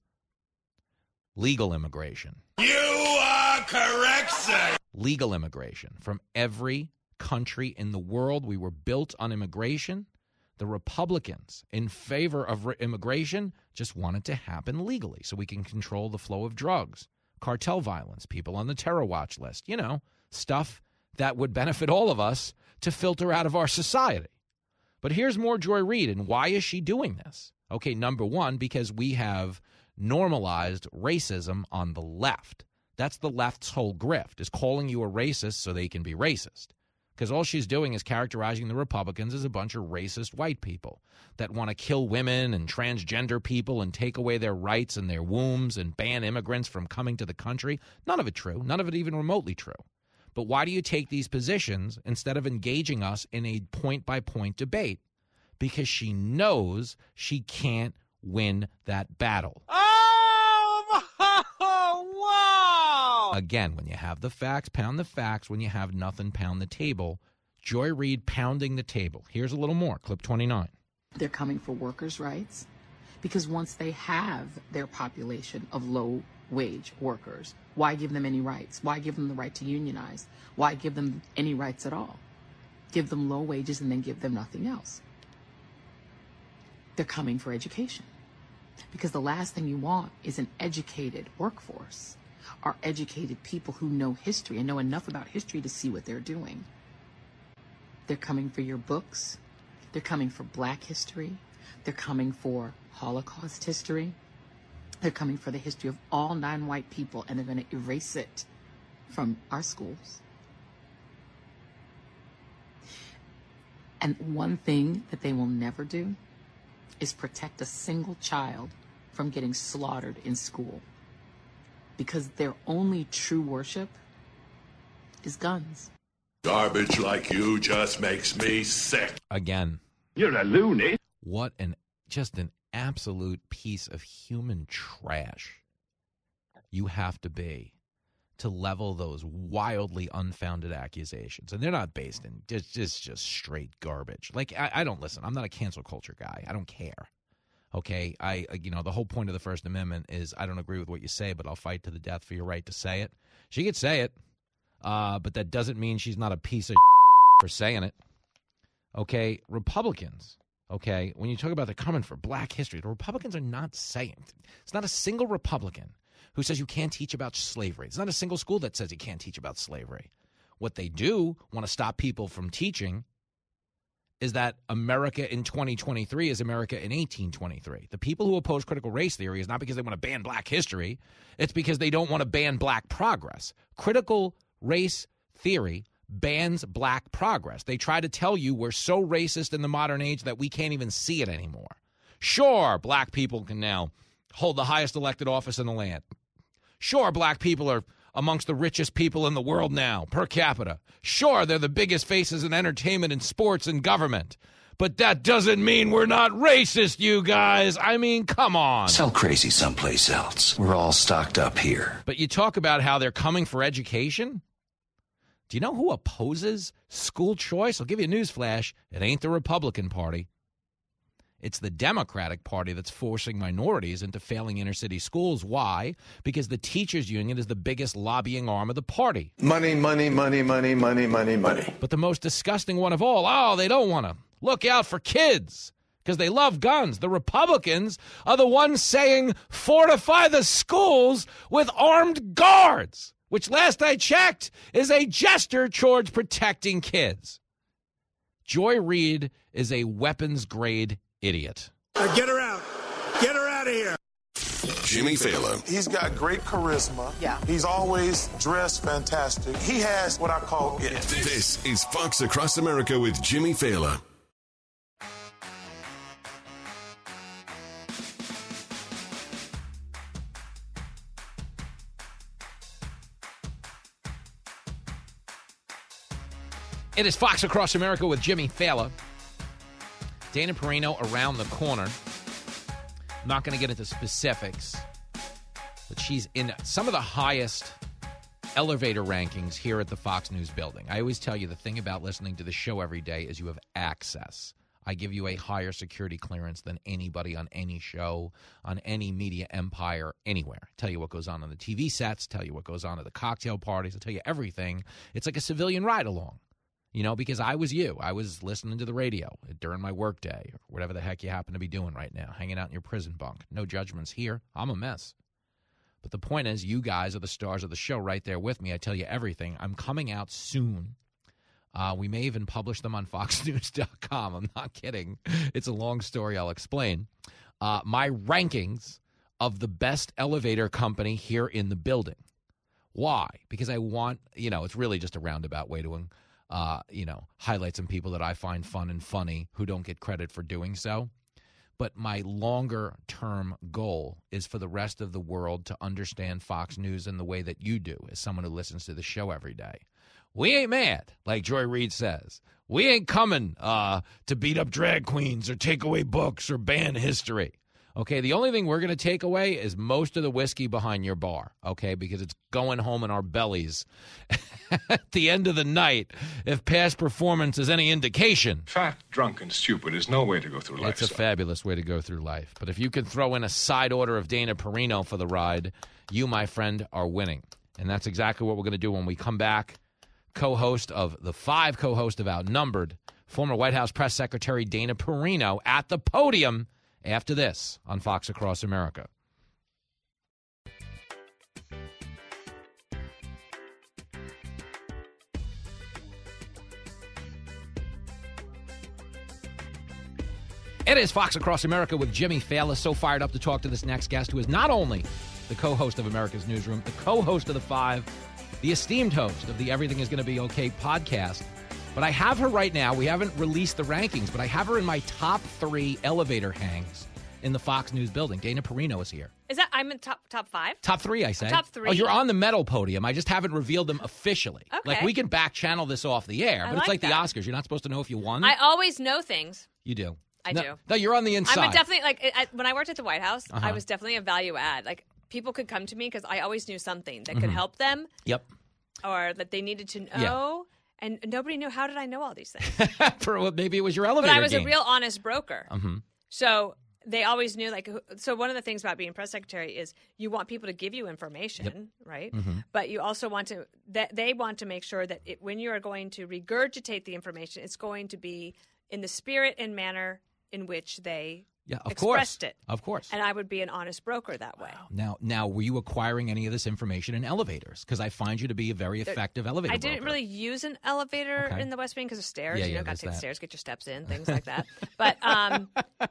Legal immigration. You are correct, sir. Legal immigration from every country in the world. We were built on immigration. The Republicans in favor of re- immigration just want it to happen legally so we can control the flow of drugs, cartel violence, people on the terror watch list, you know, stuff that would benefit all of us to filter out of our society. But here's more Joy Reid, and why is she doing this? Okay, number one, because we have normalized racism on the left. That's the left's whole grift, is calling you a racist so they can be racist. Because all she's doing is characterizing the Republicans as a bunch of racist white people that want to kill women and transgender people and take away their rights and their wombs and ban immigrants from coming to the country. None of it true. None of it even remotely true. But why do you take these positions instead of engaging us in a point-by-point debate? Because she knows she can't win that battle. Oh, wow! Again, when you have the facts, pound the facts. When you have nothing, pound the table. Joy Reid pounding the table. Here's a little more. Clip twenty-nine. They're coming for workers' rights because once they have their population of low-wage workers, why give them any rights? Why give them the right to unionize? Why give them any rights at all? Give them low wages and then give them nothing else. They're coming for education because the last thing you want is an educated workforce or educated people who know history and know enough about history to see what they're doing. They're coming for your books. They're coming for Black history. They're coming for Holocaust history. They're coming for the history of all non-white people, and they're going to erase it from our schools. And one thing that they will never do is protect a single child from getting slaughtered in school, because their only true worship is guns. Garbage like you just makes me sick. Again. You're a loony. What an, just an absolute piece of human trash you have to be to level those wildly unfounded accusations. And they're not based in, just just, just straight garbage. Like, I, I don't listen. I'm not a cancel culture guy. I don't care. Okay? I, you know, the whole point of the First Amendment is I don't agree with what you say, but I'll fight to the death for your right to say it. She could say it, uh, but that doesn't mean she's not a piece of for saying it. Okay? Republicans, okay, when you talk about they're coming for Black history, the Republicans are not saying. It's not a single Republican who says you can't teach about slavery. It's not a single school that says you can't teach about slavery. What they do want to stop people from teaching is that America in twenty twenty-three is America in eighteen twenty-three. The people who oppose critical race theory is not because they want to ban Black history. It's because they don't want to ban Black progress. Critical race theory bans Black progress. They try to tell you we're so racist in the modern age that we can't even see it anymore. Sure, Black people can now hold the highest elected office in the land. Sure, Black people are amongst the richest people in the world now, per capita. Sure, they're the biggest faces in entertainment and sports and government. But that doesn't mean we're not racist, you guys. I mean, come on. Sell crazy someplace else. We're all stocked up here. But you talk about how they're coming for education? Do you know who opposes school choice? I'll give you a news flash. It ain't the Republican Party. It's the Democratic Party that's forcing minorities into failing inner-city schools. Why? Because the teachers' union is the biggest lobbying arm of the party. Money, money, money, money, money, money, money. But the most disgusting one of all, oh, they don't want to look out for kids because they love guns. The Republicans are the ones saying fortify the schools with armed guards, which last I checked is a gesture towards protecting kids. Joy Reid is a weapons-grade idiot. Uh, get her out. Get her out of here. Jimmy Fallon. He's got great charisma. Yeah. He's always dressed fantastic. He has what I call it. This is Fox Across America with Jimmy Fallon. It is Fox Across America with Jimmy Fallon. Dana Perino around the corner. I'm not going to get into specifics, but she's in some of the highest elevator rankings here at the Fox News building. I always tell you the thing about listening to the show every day is you have access. I give you a higher security clearance than anybody on any show, on any media empire, anywhere. I tell you what goes on on the T V sets, tell you what goes on at the cocktail parties, I tell you everything. It's like a civilian ride-along. You know, because I was you. I was listening to the radio during my workday or whatever the heck you happen to be doing right now, hanging out in your prison bunk. No judgments here. I'm a mess. But the point is, you guys are the stars of the show right there with me. I tell you everything. I'm coming out soon. Uh, we may even publish them on fox news dot com. I'm not kidding. It's a long story. I'll explain. Uh, my rankings of the best elevator company here in the building. Why? Because I want, you know, it's really just a roundabout way to uh, you know, highlight some people that I find fun and funny who don't get credit for doing so. But my longer-term goal is for the rest of the world to understand Fox News in the way that you do, as someone who listens to the show every day. We ain't mad, like Joy Reid says. We ain't coming uh, to beat up drag queens or take away books or ban history. Okay, the only thing we're going to take away is most of the whiskey behind your bar, okay, because it's going home in our bellies at the end of the night if past performance is any indication. Fat, drunk, and stupid is no way to go through life. It's a son. fabulous way to go through life. But if you can throw in a side order of Dana Perino for the ride, you, my friend, are winning. And that's exactly what we're going to do when we come back. Co-host of the five co-host of Outnumbered, former White House Press Secretary Dana Perino at the podium after this on Fox Across America. It is Fox Across America with Jimmy Fallon. So fired up to talk to this next guest, who is not only the co-host of America's Newsroom, the co-host of The Five, the esteemed host of the Everything Is Going to Be Okay podcast. But I have her right now. We haven't released the rankings, but I have her in my top three elevator hangs in the Fox News building. Dana Perino is here. Is that I'm in top top five? Top three, I say. Oh, top three. Oh, you're on the medal podium. I just haven't revealed them officially. Okay. Like, we can back channel this off the air, I but it's like like the that. Oscars. You're not supposed to know if you won. I always know things. You do. I no, do. No, you're on the inside. I'm a definitely like I, when I worked at the White House, Uh-huh. I was definitely a value add. Like people could come to me because I always knew something that could Mhm. help them. Yep. Or that they needed to know. Yeah. And nobody knew, how did I know all these things? For, well, maybe it was your elevator But I was game. a real honest broker. Mm-hmm. So they always knew, like, who- so one of the things about being press secretary is you want people to give you information, Yep. right? Mhm. But you also want to, that they want to make sure that it, when you are going to regurgitate the information, it's going to be in the spirit and manner in which they Yeah, of expressed course. it. Of course. And I would be an honest broker that way. Now, now, were you acquiring any of this information in elevators? Because I find you to be a very There- effective elevator I didn't broker. really use an elevator Okay. in the West Wing because of stairs. Yeah, you yeah, know, got there's to take the that. stairs, get your steps in, things like that. But um,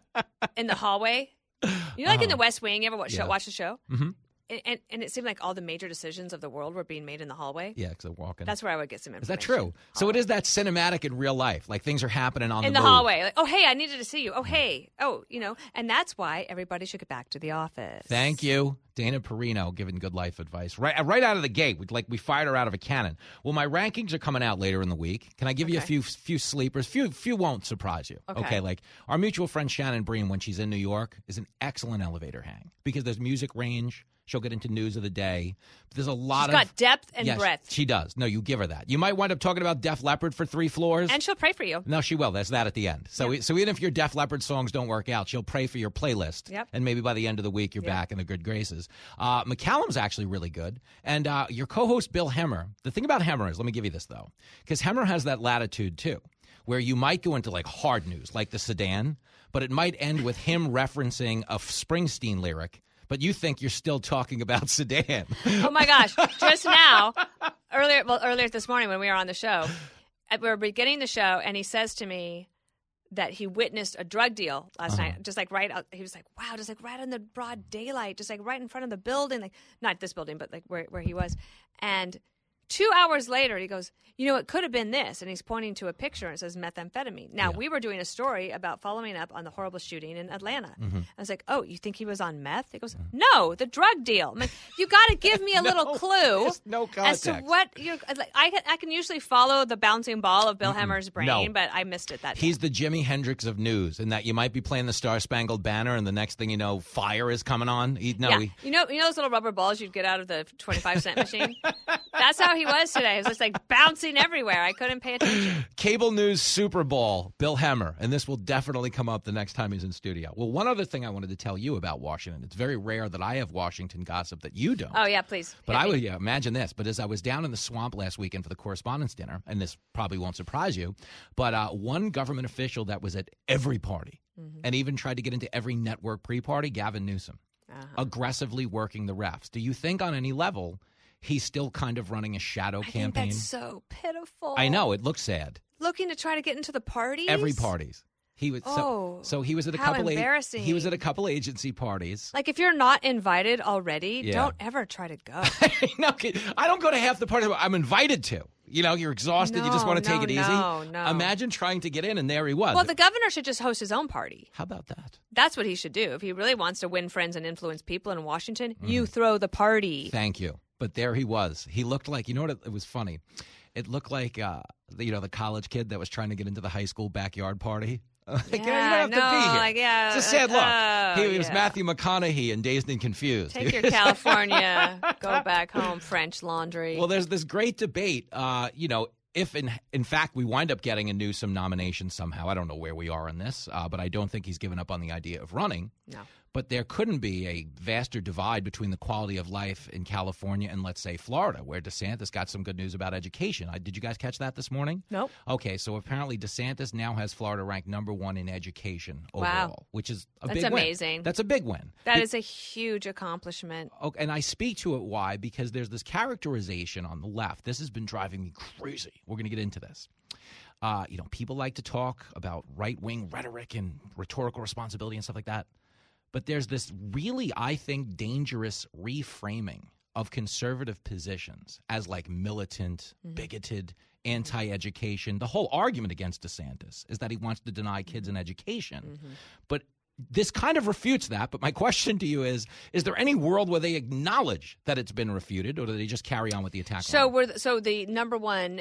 in the hallway, you know, like in the Uh-huh. West Wing, you ever watch, Yeah. show, watch the show? Mm-hmm. And, and, and it seemed like all the major decisions of the world were being made in the hallway. Yeah, because I'm walking. That's where I would get some Is information. that true? So it is that cinematic in real life. Like things are happening on In the the move. hallway. Like, oh, hey, I needed to see you. Oh, hey. Oh, you know, and that's why everybody should get back to the office. Thank you, Dana Perino, giving good life advice right right out of the gate. We, like we fired her out of a cannon. Well, my rankings are coming out later in the week. Can I give you a Okay. few few sleepers? Few few won't surprise you. Okay. Like our mutual friend Shannon Breen, when she's in New York, is an excellent elevator hang because there's music range. She'll get into news of the day. But there's a lot She's of got depth and yes, breadth. She does. No, you give her that. You might wind up talking about Def Leppard for three floors. And she'll pray for you. No, she will. That's that at the end. So, Yep. so even if your Def Leppard songs don't work out, she'll pray for your playlist. Yep. And maybe by the end of the week, you're Yep. back in the good graces. Uh, McCallum's actually really good. And uh, your co-host, Bill Hemmer. The thing about Hemmer is, let me give you this, though, because Hemmer has that latitude, too, where you might go into, like, hard news, like the sedan, but it might end with him referencing a Springsteen lyric, but you think you're still talking about sedan. Oh my gosh! Just now, earlier, well, earlier this morning when we were on the show, uh, we were beginning the show, and he says to me that he witnessed a drug deal last Uh-huh. night, just like right out. He was like, "Wow!" Just like right in the broad daylight, just like right in front of the building, like not this building, but like where where he was. And two hours later, he goes, "You know, it could have been this," and he's pointing to a picture and it says methamphetamine. Now Yeah. we were doing a story about following up on the horrible shooting in Atlanta. Mhm. I was like, "Oh, you think he was on meth?" He goes, "No, the drug deal." I'm like, "You got to give me a little No, clue there's no as to context. what you're." Like, I can, I can usually follow the bouncing ball of Bill Hemmer's brain, No. but I missed it that. He's the Jimi Hendrix of news, in that you might be playing the Star Spangled Banner, and the next thing you know, fire is coming on. He, no, yeah, he, you know, you know those little rubber balls you'd get out of the twenty-five cent machine. That's how he was today. It was just like bouncing everywhere. I couldn't pay attention. Cable News Super Bowl, Bill Hemmer, and this will definitely come up the next time he's in studio. Well, one other thing I wanted to tell you about Washington. It's very rare that I have Washington gossip that you don't. Oh yeah, please. But hit I me. would yeah, imagine this. But as I was down in the swamp last weekend for the correspondence dinner, and this probably won't surprise you, but uh, one government official that was at every party Mm-hmm. and even tried to get into every network pre-party, Gavin Newsom, Uh-huh. aggressively working the refs. Do you think on any level he's still kind of running a shadow I think campaign? that's so pitiful. I know, it looks sad. Looking to try to get into the parties. Every parties. He was Oh, so, so he was at a how couple a- embarrassing. he was at a couple agency parties. Like if you're not invited already, Yeah. don't ever try to go. no, I don't go to half the parties I'm invited to. You know, you're exhausted. No, you just want to no, take it easy. no, no. Imagine trying to get in, and there he was. Well, the governor should just host his own party. How about that? That's what he should do. If he really wants to win friends and influence people in Washington, mm. you throw the party. Thank you. But there he was. He looked like, you know what, it, it was funny. It looked like, uh, the, you know, the college kid that was trying to get into the high school backyard party. Like, yeah, you don't have no, to be here. Like, yeah, it's a sad uh, look. Uh, he, he was yeah. Matthew McConaughey in Dazed and Confused. Take your California, go back home, French laundry. Well, there's this great debate, uh, you know, if in in fact we wind up getting a Newsom nomination somehow. I don't know where we are on this, uh, but I don't think he's given up on the idea of running. No. But there couldn't be a vaster divide between the quality of life in California and, let's say, Florida, where DeSantis got some good news about education. I, did you guys catch that this morning? Nope. Okay, so apparently DeSantis now has Florida ranked number one in education overall, wow. which is a That's big win. amazing. That's a big win. That Be- is a huge accomplishment. Okay, and I speak to it why? Because there's this characterization on the left. This has been driving me crazy. We're going to get into this. Uh, you know, people like to talk about right-wing rhetoric and rhetorical responsibility and stuff like that. But there's this really, I think, dangerous reframing of conservative positions as like militant, mm-hmm. bigoted, anti-education. The whole argument against DeSantis is that he wants to deny kids an education. Mm-hmm. But this kind of refutes that. But my question to you is, is there any world where they acknowledge that it's been refuted, or do they just carry on with the attack? So, we're th- so the number one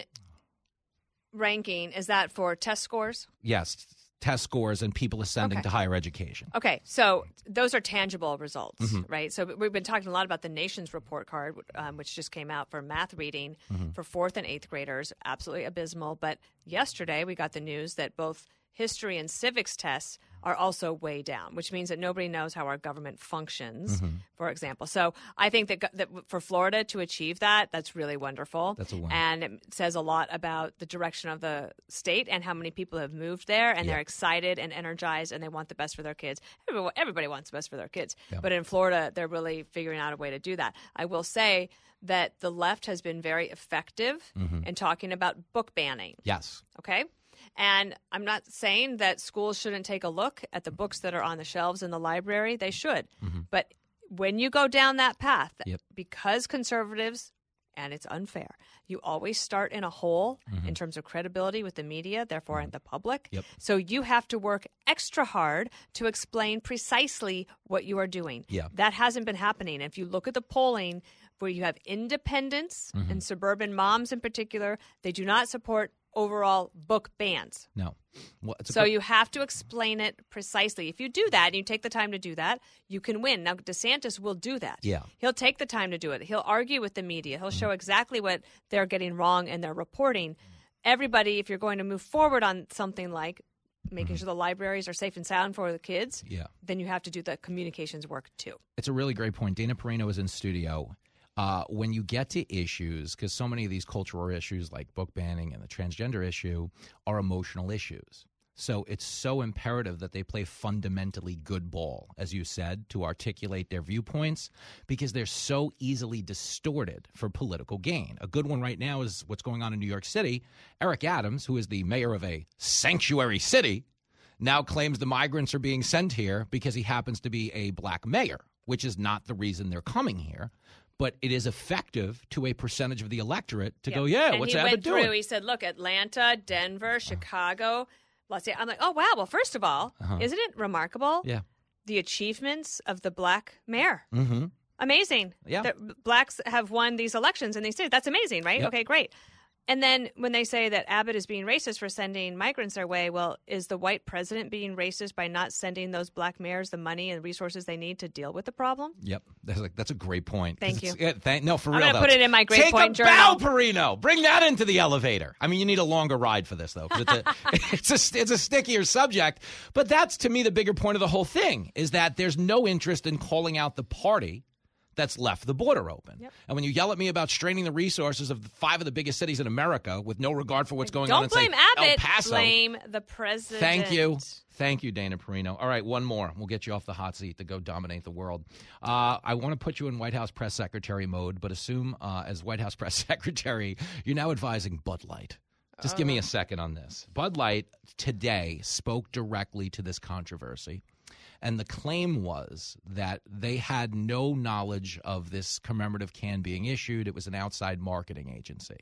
ranking, is that for test scores? Yes. Test scores and people ascending okay. to higher education. Okay, so those are tangible results, mm-hmm. right? So we've been talking a lot about the Nation's report card, um, which just came out for math reading mm-hmm. for fourth and eighth graders, absolutely abysmal. But yesterday we got the news that both history and civics tests are also way down, which means that nobody knows how our government functions, mm-hmm. for example. So I think that, that for Florida to achieve that, that's really wonderful. That's a win. And it says a lot about the direction of the state and how many people have moved there, and yeah. they're excited and energized, and they want the best for their kids. Everybody, everybody wants the best for their kids. Yeah. But in Florida, they're really figuring out a way to do that. I will say that the left has been very effective mm-hmm. in talking about book banning. Yes. Okay? And I'm not saying that schools shouldn't take a look at the books that are on the shelves in the library. They should. Mm-hmm. But when you go down that path, yep. because conservatives, and it's unfair, you always start in a hole mm-hmm. in terms of credibility with the media, therefore mm-hmm. in the public. Yep. So you have to work extra hard to explain precisely what you are doing. Yeah. That hasn't been happening. If you look at the polling where you have independents mm-hmm. and suburban moms in particular, they do not support overall book bans. No. Well, it's a so good- you have to explain it precisely. If you do that and you take the time to do that, you can win. Now, DeSantis will do that. Yeah. He'll take the time to do it. He'll argue with the media. He'll show exactly what they're getting wrong in their reporting. Everybody, if you're going to move forward on something like making mm-hmm. sure the libraries are safe and sound for the kids, yeah. then you have to do the communications work too. It's a really great point. Dana Perino is in studio. Uh, when you get to issues, because so many of these cultural issues like book banning and the transgender issue are emotional issues. So it's so imperative that they play fundamentally good ball, as you said, to articulate their viewpoints, because they're so easily distorted for political gain. A good one right now is what's going on in New York City. Eric Adams, who is the mayor of a sanctuary city, now claims the migrants are being sent here because he happens to be a black mayor, which is not the reason they're coming here. But it is effective to a percentage of the electorate to yeah. go, yeah, and what's he Abbott went doing? Through, he said, look, Atlanta, Denver, Chicago, Los Angeles. I'm like, oh, wow. Well, first of all, uh-huh. isn't it remarkable? Yeah. The achievements of the black mayor. Mm-hmm. Amazing. Yeah. That blacks have won these elections in these states. That's amazing, right? Yep. Okay, great. And then when they say that Abbott is being racist for sending migrants their way, well, is the white president being racist by not sending those black mayors the money and resources they need to deal with the problem? Yep. That's, like, that's a great point. Thank you. Yeah, thank, no, for I'm real, gonna though. put it in my great Take point a journal. bow, Perino. Bring that into the elevator. I mean, you need a longer ride for this, though, because it's a, it's, a, it's a stickier subject. But that's, to me, the bigger point of the whole thing, is that there's no interest in calling out the party that's left the border open. Yep. And when you yell at me about straining the resources of the five of the biggest cities in America with no regard for what's going Don't on in, blame say, Abbott. El Paso. Blame the president. Thank you. Thank you, Dana Perino. All right, one more. We'll get you off the hot seat to go dominate the world. Uh, I want to put you in White House press secretary mode, but assume uh, as White House press secretary, you're now advising Bud Light. Just uh. give me a second on this. Bud Light today spoke directly to this controversy. And the claim was that they had no knowledge of this commemorative can being issued. It was an outside marketing agency.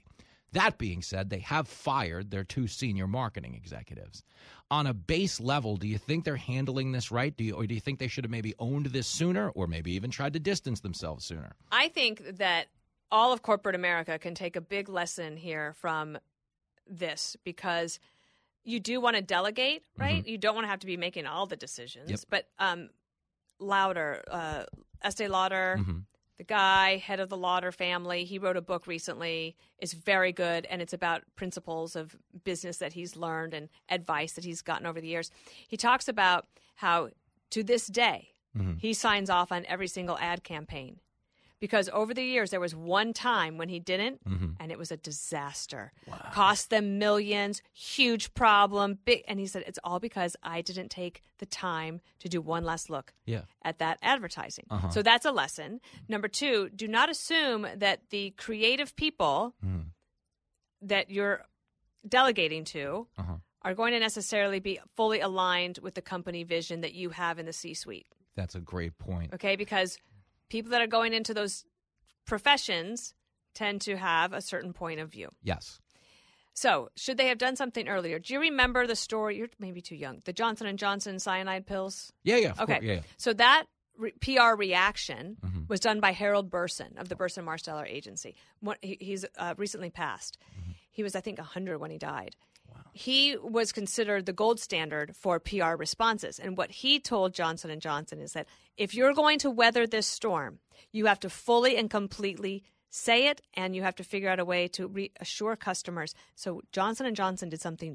That being said, they have fired their two senior marketing executives. On a base level, do you think they're handling this right? Do you, or do you think they should have maybe owned this sooner or maybe even tried to distance themselves sooner? I think that all of corporate America can take a big lesson here from this because you do want to delegate, right? Mm-hmm. You don't want to have to be making all the decisions. Yep. But um, Lauder, uh, Estee Lauder, mm-hmm. the guy, head of the Lauder family, he wrote a book recently. It's very good, and it's about principles of business that he's learned and advice that he's gotten over the years. He talks about how, to this day, mm-hmm. he signs off on every single ad campaign. Because over the years, there was one time when he didn't, mm-hmm. and it was a disaster. Wow. Cost them millions, huge problem. Big, and he said, it's all because I didn't take the time to do one last look yeah. at that advertising. Uh-huh. So that's a lesson. Number two, do not assume that the creative people mm. that you're delegating to uh-huh. are going to necessarily be fully aligned with the company vision that you have in the C-suite. That's a great point. Okay, because people that are going into those professions tend to have a certain point of view. Yes. So, should they have done something earlier? Do you remember the story? You're maybe too young. The Johnson and Johnson cyanide pills? Yeah, yeah. Okay. Course, yeah, yeah. So that re- P R reaction mm-hmm. was done by Harold Burson of the Burson Marsteller Agency. What, he, he's uh, recently passed. Mm-hmm. He was, I think, one hundred when he died. He was considered the gold standard for P R responses. And what he told Johnson and Johnson is that if you're going to weather this storm, you have to fully and completely say it, and you have to figure out a way to reassure customers. So Johnson and Johnson did something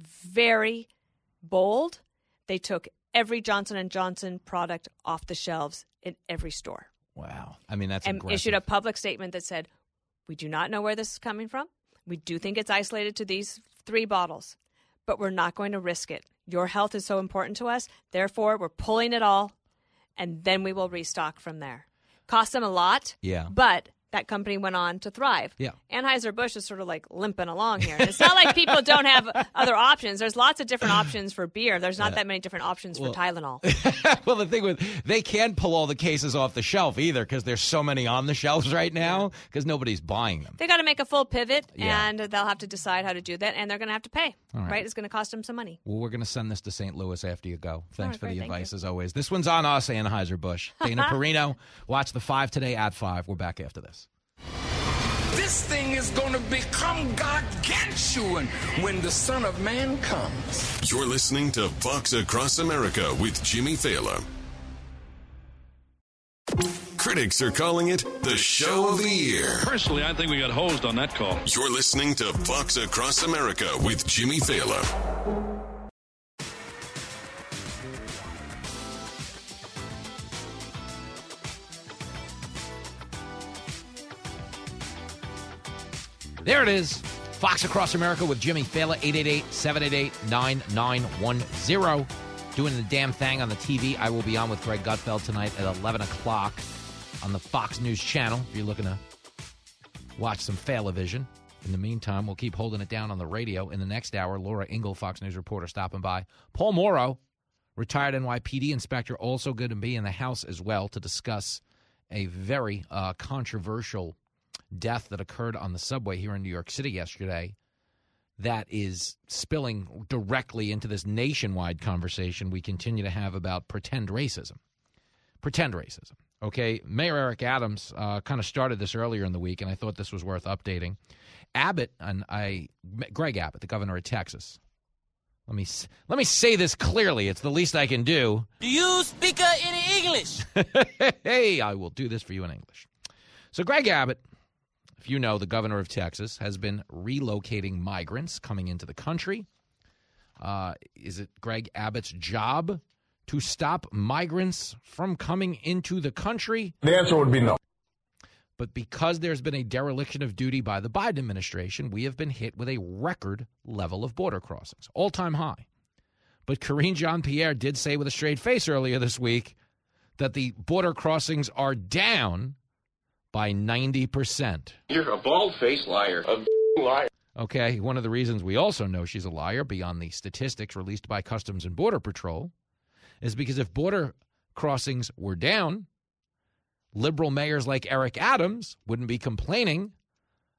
very bold. They took every Johnson and Johnson product off the shelves in every store. Wow. I mean, that's and aggressive. Issued a public statement that said, we do not know where this is coming from. We do think it's isolated to these three bottles, but we're not going to risk it. Your health is so important to us. Therefore, we're pulling it all, and then we will restock from there. Cost them a lot, yeah. but that company went on to thrive. Yeah. Anheuser-Busch is sort of like limping along here. And it's not like people don't have other options. There's lots of different options for beer. There's not yeah. that many different options well, for Tylenol. Well, the thing with they can't pull all the cases off the shelf either because there's so many on the shelves right now because nobody's buying them. They got to make a full pivot, yeah. and they'll have to decide how to do that, and they're going to have to pay. All right. right? It's going to cost them some money. Well, we're going to send this to Saint Louis after you go. Thanks right, for great, the thank advice, you. as always. This one's on us, Anheuser-Busch. Dana Perino, watch the five today at five. We're back after this. This thing is going to become gargantuan when the Son of Man comes. You're listening to Fox Across America with Jimmy Thaler. Critics are calling it the show of the year. Personally, I think we got hosed on that call. You're listening to Fox Across America with Jimmy Thaler. There it is. Fox Across America with Jimmy Thaler, eight eight eight, seven eight eight, nine nine one zero. Doing the damn thing on the T V. I will be on with Greg Gutfeld tonight at eleven o'clock on the Fox News Channel if you're looking to watch some Thaler-vision. In the meantime, we'll keep holding it down on the radio. In the next hour, Laura Ingle, Fox News reporter, stopping by. Paul Morrow, retired N Y P D inspector, also going to be in the house as well to discuss a very uh, controversial death that occurred on the subway here in New York City yesterday that is spilling directly into this nationwide conversation we continue to have about pretend racism. Pretend racism. Okay, Mayor Eric Adams uh, kind of started this earlier in the week, and I thought this was worth updating. Abbott, and I, Greg Abbott, the governor of Texas. Let me let me say this clearly. It's the least I can do. Do you speak uh, any English? Hey, I will do this for you in English. So Greg Abbott, if you know, the governor of Texas, has been relocating migrants coming into the country. Uh, is it Greg Abbott's job to stop migrants from coming into the country? The answer would be no. But because there's been a dereliction of duty by the Biden administration, we have been hit with a record level of border crossings, all-time high. But Karine Jean-Pierre did say with a straight face earlier this week that the border crossings are down by ninety percent. You're a bald-faced liar. A liar. Okay, one of the reasons we also know she's a liar, beyond the statistics released by Customs and Border Patrol, is because if border crossings were down, liberal mayors like Eric Adams wouldn't be complaining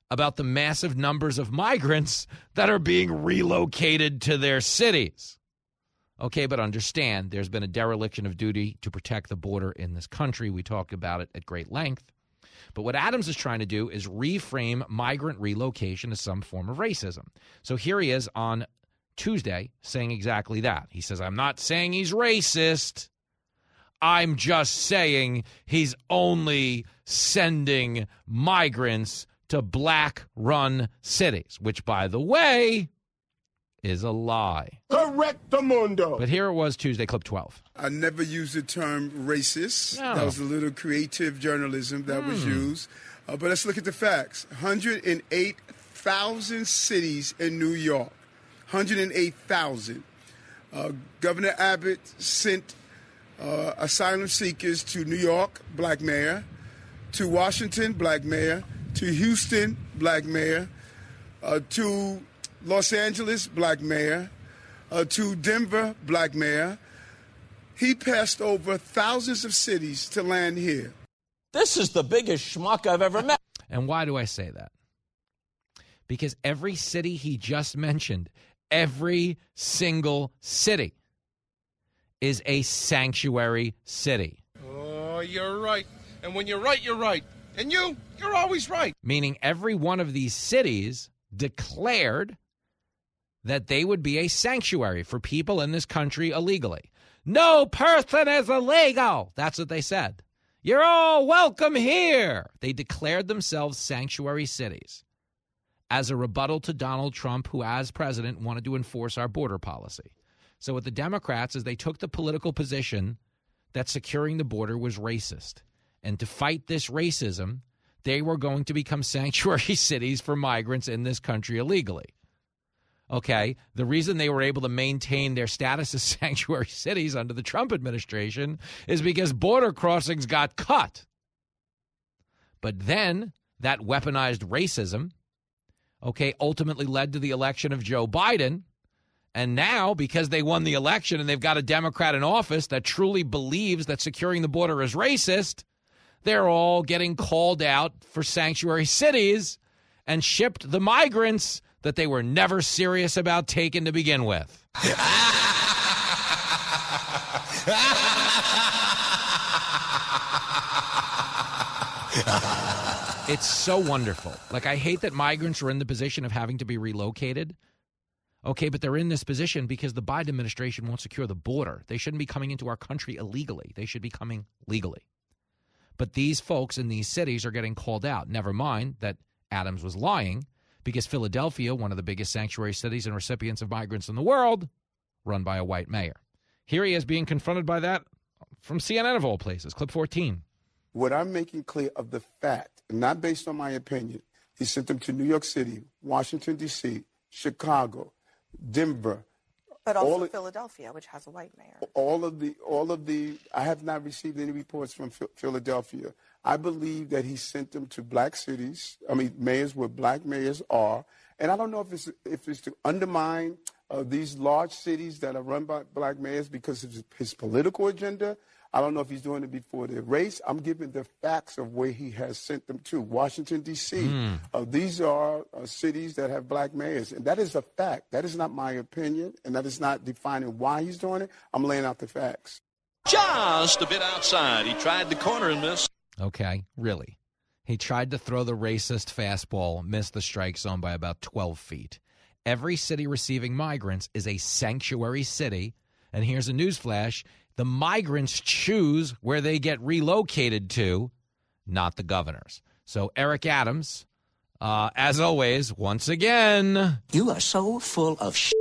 about the massive numbers of migrants that are being relocated to their cities. Okay, but understand, there's been a dereliction of duty to protect the border in this country. We talked about it at great length. But what Adams is trying to do is reframe migrant relocation as some form of racism. So here he is on Tuesday saying exactly that. He says, I'm not saying he's racist. I'm just saying he's only sending migrants to black-run cities, which, by the way, is a lie. Correctamundo. But here it was Tuesday, clip twelve. I never used the term racist. No. That was a little creative journalism that Hmm. was used. Uh, but let's look at the facts. one hundred eight thousand cities in New York. one hundred eight thousand. Uh, Governor Abbott sent uh, asylum seekers to New York, black mayor, to Washington, black mayor, to Houston, black mayor, uh, to Los Angeles, black mayor, uh, to Denver, black mayor. He passed over thousands of cities to land here. This is the biggest schmuck I've ever met. And why do I say that? Because every city he just mentioned, every single city is a sanctuary city. Oh, you're right. And when you're right, you're right. And you, you're always right. Meaning every one of these cities declared that they would be a sanctuary for people in this country illegally. No person is illegal. That's what they said. You're all welcome here. They declared themselves sanctuary cities as a rebuttal to Donald Trump, who, as president, wanted to enforce our border policy. So what the Democrats is they took the political position that securing the border was racist. And to fight this racism, they were going to become sanctuary cities for migrants in this country illegally. Okay, the reason they were able to maintain their status as sanctuary cities under the Trump administration is because border crossings got cut. But then that weaponized racism, okay, ultimately led to the election of Joe Biden. And now, because they won the election and they've got a Democrat in office that truly believes that securing the border is racist, they're all getting called out for sanctuary cities and shipped the migrants that they were never serious about taking to begin with. It's so wonderful. Like, I hate that migrants are in the position of having to be relocated. Okay, but they're in this position because the Biden administration won't secure the border. They shouldn't be coming into our country illegally. They should be coming legally. But these folks in these cities are getting called out. Never mind that Adams was lying, because Philadelphia, one of the biggest sanctuary cities and recipients of migrants in the world, run by a white mayor. Here he is being confronted by that from C N N of all places. Clip fourteen. What I'm making clear of the fact, not based on my opinion, he sent them to New York City, Washington, D C, Chicago, Denver. But also all of, Philadelphia, which has a white mayor. All of the, all of the, I have not received any reports from Philadelphia. I believe that he sent them to black cities, I mean, mayors where black mayors are. And I don't know if it's, if it's to undermine uh, these large cities that are run by black mayors because of his, his political agenda. I don't know if he's doing it before the race. I'm giving the facts of where he has sent them to. Washington, D C Mm. Uh, these are uh, cities that have black mayors. And that is a fact. That is not my opinion. And that is not defining why he's doing it. I'm laying out the facts. Just a bit outside. He tried the corner and missed. Okay, really. He tried to throw the racist fastball, missed the strike zone by about twelve feet. Every city receiving migrants is a sanctuary city. And here's a newsflash. The migrants choose where they get relocated to, not the governors. So Eric Adams, uh, as always, once again. You are so full of shit.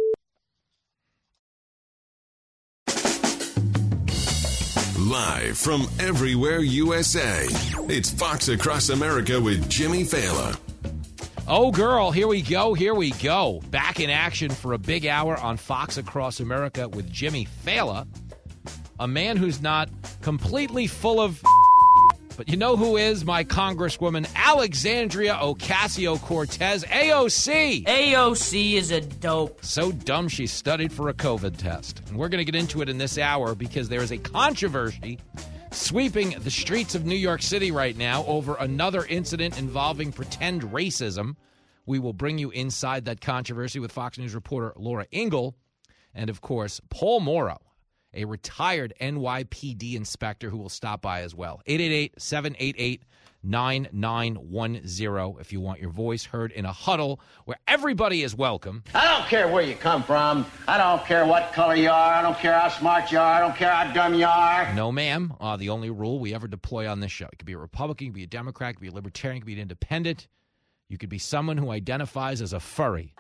Live from everywhere U S A, it's Fox Across America with Jimmy Fallon. Oh, girl, here we go, here we go. Back in action for a big hour on Fox Across America with Jimmy Fallon. A man who's not completely full of but you know who is? My Congresswoman Alexandria Ocasio-Cortez, A O C. A O C is a dope. So dumb she studied for a COVID test. And we're going to get into it in this hour because there is a controversy sweeping the streets of New York City right now over another incident involving pretend racism. We will bring you inside that controversy with Fox News reporter Laura Ingle. And, of course, Paul Morrow, a retired N Y P D inspector who will stop by as well. eight eight eight, seven eight eight, nine nine one zero if you want your voice heard in a huddle where everybody is welcome. I don't care where you come from. I don't care what color you are. I don't care how smart you are. I don't care how dumb you are. No, ma'am. Uh, the only rule we ever deploy on this show. It could be a Republican, it could be a Democrat, it could be a Libertarian, it could be an Independent. You could be someone who identifies as a furry.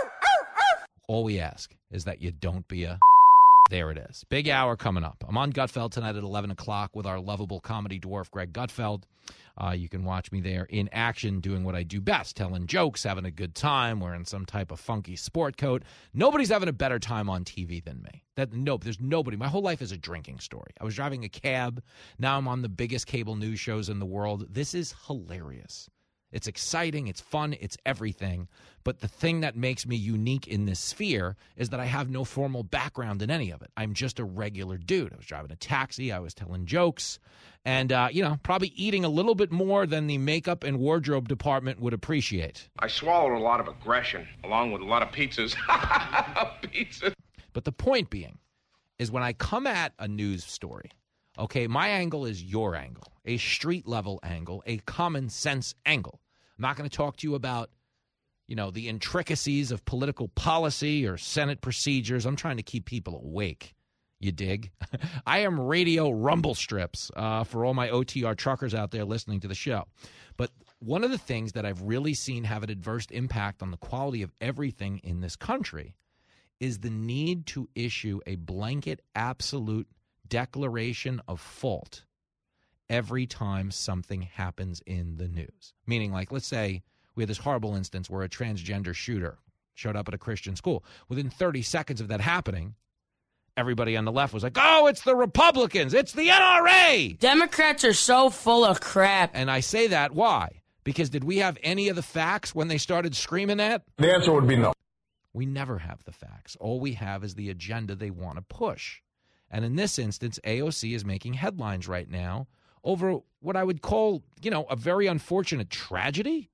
All we ask is that you don't be a... There it is. Big hour coming up. I'm on Gutfeld tonight at eleven o'clock with our lovable comedy dwarf, Greg Gutfeld. Uh, you can watch me there in action doing what I do best, telling jokes, having a good time, wearing some type of funky sport coat. Nobody's having a better time on T V than me. That Nope, there's nobody. My whole life is a drinking story. I was driving a cab. Now I'm on the biggest cable news shows in the world. This is hilarious. It's exciting, it's fun, it's everything. But the thing that makes me unique in this sphere is that I have no formal background in any of it. I'm just a regular dude. I was driving a taxi, I was telling jokes, and, uh, you know, probably eating a little bit more than the makeup and wardrobe department would appreciate. I swallowed a lot of aggression, along with a lot of pizzas. Pizza. But the point being is when I come at a news story, okay, my angle is your angle, a street-level angle, a common-sense angle. I'm not going to talk to you about, you know, the intricacies of political policy or Senate procedures. I'm trying to keep people awake, you dig? I am radio rumble strips uh, for all my O T R truckers out there listening to the show. But one of the things that I've really seen have an adverse impact on the quality of everything in this country is the need to issue a blanket absolute declaration of fault every time something happens in the news. Meaning, like, let's say we had this horrible instance where a transgender shooter showed up at a Christian school. Within thirty seconds of that happening, everybody on the left was like, oh, it's the Republicans, it's the N R A. Democrats are so full of crap. And I say that, why? Because did we have any of the facts when they started screaming that? The answer would be no. We never have the facts. All we have is the agenda they want to push. And in this instance, A O C is making headlines right now over what I would call, you know, a very unfortunate tragedy.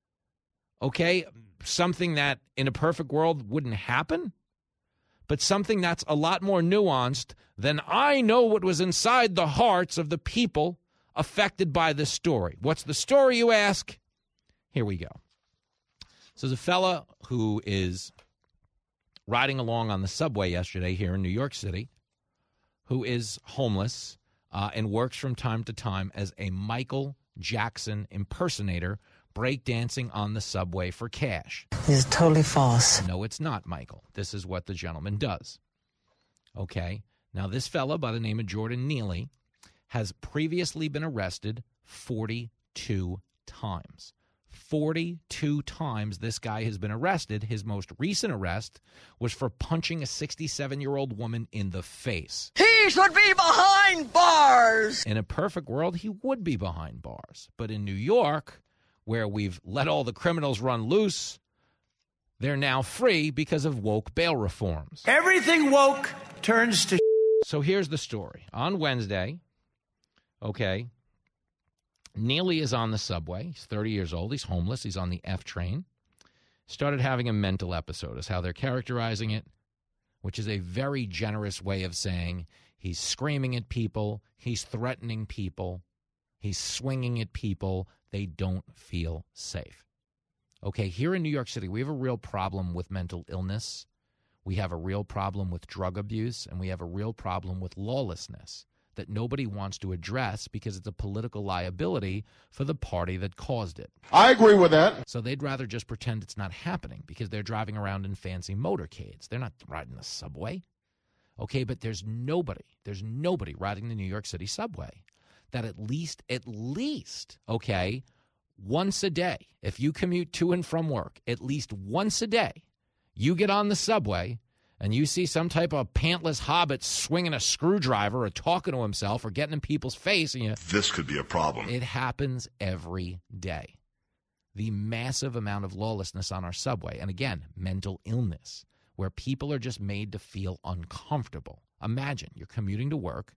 Okay, something that in a perfect world wouldn't happen, but something that's a lot more nuanced than I know what was inside the hearts of the people affected by this story. What's the story, you ask? Here we go. So there's a fella who is riding along on the subway yesterday here in New York City who is homeless uh, and works from time to time as a Michael Jackson impersonator, breakdancing on the subway for cash. This is totally false. No, it's not, Michael. This is what the gentleman does. Okay? Now, this fella by the name of Jordan Neely has previously been arrested forty-two times. forty-two times this guy has been arrested. His most recent arrest was for punching a sixty-seven-year-old woman in the face. He should be behind bars! In a perfect world, he would be behind bars. But in New York, where we've let all the criminals run loose, they're now free because of woke bail reforms. Everything woke turns to... So here's the story. On Wednesday, okay, Neely is on the subway. He's thirty years old. He's homeless. He's on the F train. Started having a mental episode is how they're characterizing it, which is a very generous way of saying he's screaming at people. He's threatening people. He's swinging at people. They don't feel safe. Okay, here in New York City, we have a real problem with mental illness. We have a real problem with drug abuse, and we have a real problem with lawlessness that nobody wants to address because it's a political liability for the party that caused it. I agree with that. So they'd rather just pretend it's not happening because they're driving around in fancy motorcades. They're not riding the subway. Okay, but there's nobody, there's nobody riding the New York City subway that at least, at least, okay, once a day, if you commute to and from work, at least once a day, you get on the subway and you see some type of pantless hobbit swinging a screwdriver or talking to himself or getting in people's face. And you, this could be a problem. It happens every day. The massive amount of lawlessness on our subway. And again, mental illness, where people are just made to feel uncomfortable. Imagine you're commuting to work.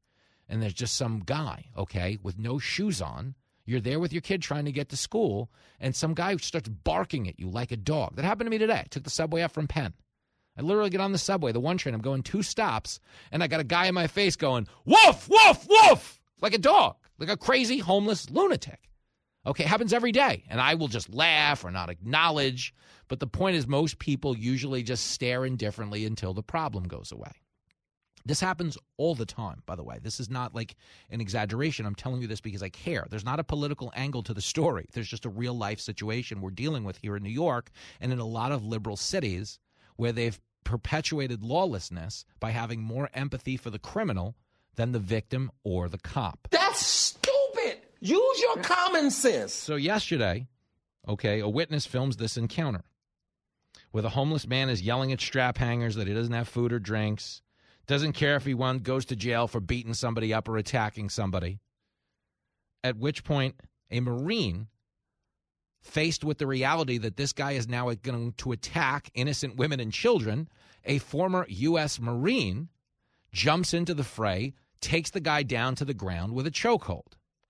and there's just some guy, okay, with no shoes on. You're there with your kid trying to get to school, and some guy starts barking at you like a dog. That happened to me today. I took the subway up from Penn. I literally get on the subway, the one train. I'm going two stops, and I got a guy in my face going, woof, woof, woof, like a dog, like a crazy homeless lunatic. Okay, it happens every day, and I will just laugh or not acknowledge. But the point is most people usually just stare indifferently until the problem goes away. This happens all the time, by the way. This is not like an exaggeration. I'm telling you this because I care. There's not a political angle to the story. There's just a real-life situation we're dealing with here in New York and in a lot of liberal cities where they've perpetuated lawlessness by having more empathy for the criminal than the victim or the cop. That's stupid. Use your common sense. So yesterday, okay, a witness films this encounter where the homeless man is yelling at strap hangers that he doesn't have food or drinks, doesn't care if he won, goes to jail for beating somebody up or attacking somebody, at which point a Marine, faced with the reality that this guy is now going to attack innocent women and children, a former U S Marine jumps into the fray, takes the guy down to the ground with a chokehold.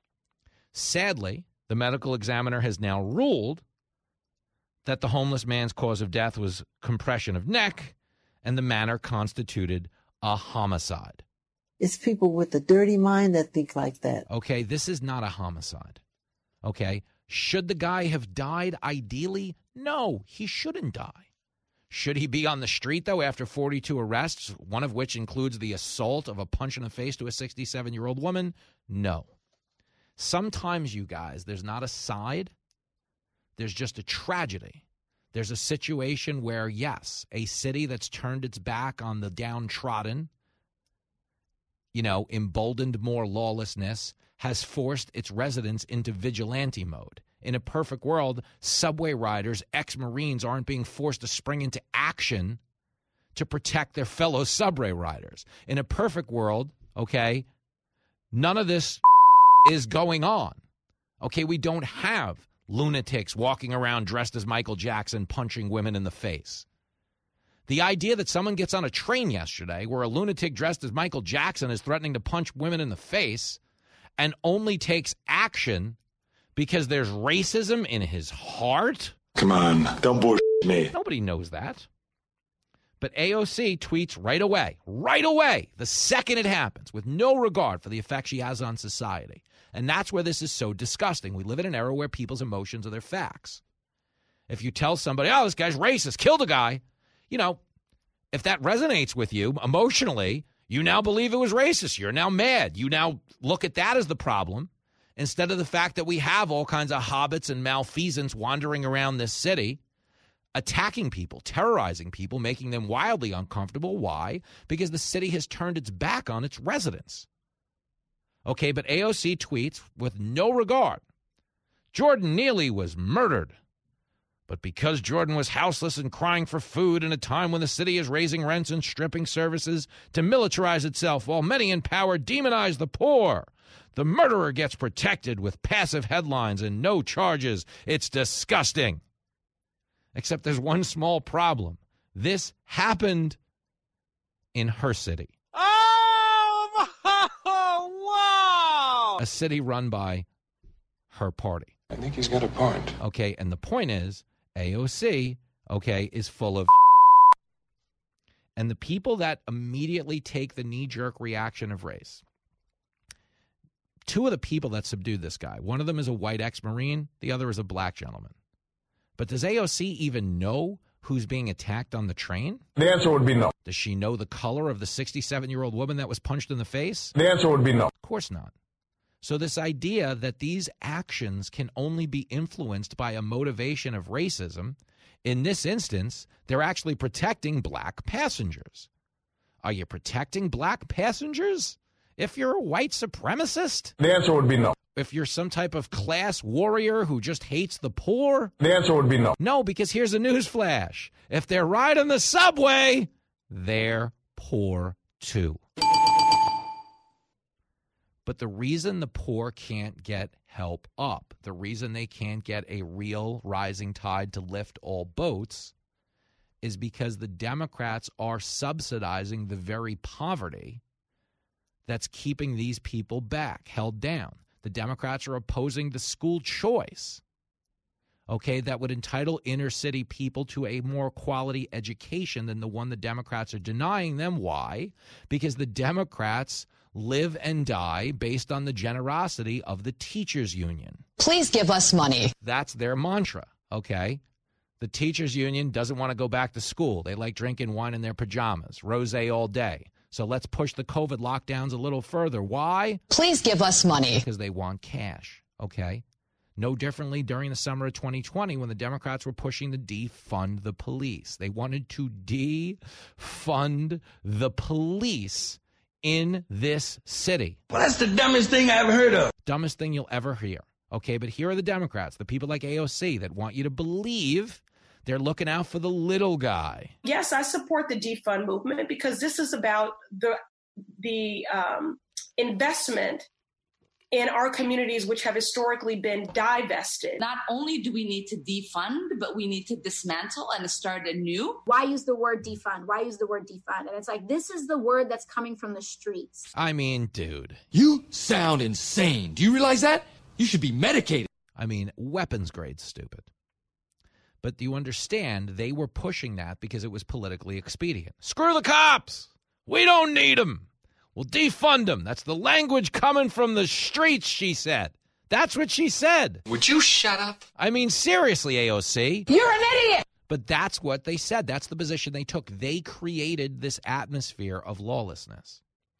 Sadly, the medical examiner has now ruled that the homeless man's cause of death was compression of neck, and the manner constituted a homicide. It's people with a dirty mind that think like that. Okay, this is not a homicide. Okay, should the guy have died ideally? No, he shouldn't die. Should he be on the street, though, after forty-two arrests, one of which includes the assault of a punch in the face to a sixty-seven-year-old woman? No. Sometimes, you guys, there's not a side. There's just a tragedy. There's a situation where, yes, a city that's turned its back on the downtrodden, you know, emboldened more lawlessness, has forced its residents into vigilante mode. In a perfect world, subway riders, ex-Marines aren't being forced to spring into action to protect their fellow subway riders. In a perfect world, okay, none of this is going on. Okay, we don't have lunatics walking around dressed as Michael Jackson punching women in the face. The idea that someone gets on a train yesterday where a lunatic dressed as Michael Jackson is threatening to punch women in the face and only takes action because there's racism in his heart? Come on, don't bullshit me. Nobody knows that. But A O C tweets right away, right away, the second it happens, with no regard for the effect she has on society. And that's where this is so disgusting. We live in an era where people's emotions are their facts. If you tell somebody, oh, this guy's racist, killed a guy, you know, if that resonates with you emotionally, you now believe it was racist. You're now mad. You now look at that as the problem instead of the fact that we have all kinds of hobbits and malfeasants wandering around this city, attacking people, terrorizing people, making them wildly uncomfortable. Why? Because the city has turned its back on its residents. Okay, but A O C tweets with no regard. Jordan Neely was murdered. But because Jordan was houseless and crying for food in a time when the city is raising rents and stripping services to militarize itself while many in power demonize the poor, the murderer gets protected with passive headlines and no charges. It's disgusting. Except there's one small problem. This happened in her city. Oh, wow! A city run by her party. I think he's got a point. Okay, and the point is, A O C, okay, is full of and the people that immediately take the knee-jerk reaction of race. Two of the people that subdued this guy, one of them is a white ex-Marine, the other is a black gentleman. But does A O C even know who's being attacked on the train? The answer would be no. Does she know the color of the sixty-seven-year-old woman that was punched in the face? The answer would be no. Of course not. So this idea that these actions can only be influenced by a motivation of racism, in this instance, they're actually protecting black passengers. Are you protecting black passengers if you're a white supremacist? The answer would be no. If you're some type of class warrior who just hates the poor? The answer would be no. No, because here's a news flash. If they're riding the subway, they're poor too. But the reason the poor can't get help up, the reason they can't get a real rising tide to lift all boats, is because the Democrats are subsidizing the very poverty that's keeping these people back, held down. The Democrats are opposing the school choice, okay, that would entitle inner city people to a more quality education than the one the Democrats are denying them. Why? Because the Democrats live and die based on the generosity of the teachers union. Please give us money. That's their mantra, okay? The teachers union doesn't want to go back to school. They like drinking wine in their pajamas, rosé all day. So let's push the COVID lockdowns a little further. Why? Please give us money. Because they want cash, okay? No differently during the summer of twenty twenty when the Democrats were pushing to defund the police. They wanted to defund the police in this city. Well, that's the dumbest thing I ever heard of. Dumbest thing you'll ever hear. Okay, but here are the Democrats, the people like A O C that want you to believe they're looking out for the little guy. Yes, I support the defund movement because this is about the the um, investment in our communities, which have historically been divested. Not only do we need to defund, but we need to dismantle and start anew. Why use the word defund? Why use the word defund? And it's like, this is the word that's coming from the streets. I mean, dude. You sound insane. Do you realize that? You should be medicated. I mean, weapons grade stupid. But do you understand they were pushing that because it was politically expedient? Screw the cops. We don't need them. We'll defund them. That's the language coming from the streets, she said. That's what she said. Would you shut up? I mean, seriously, A O C. You're an idiot. But that's what they said. That's the position they took. They created this atmosphere of lawlessness.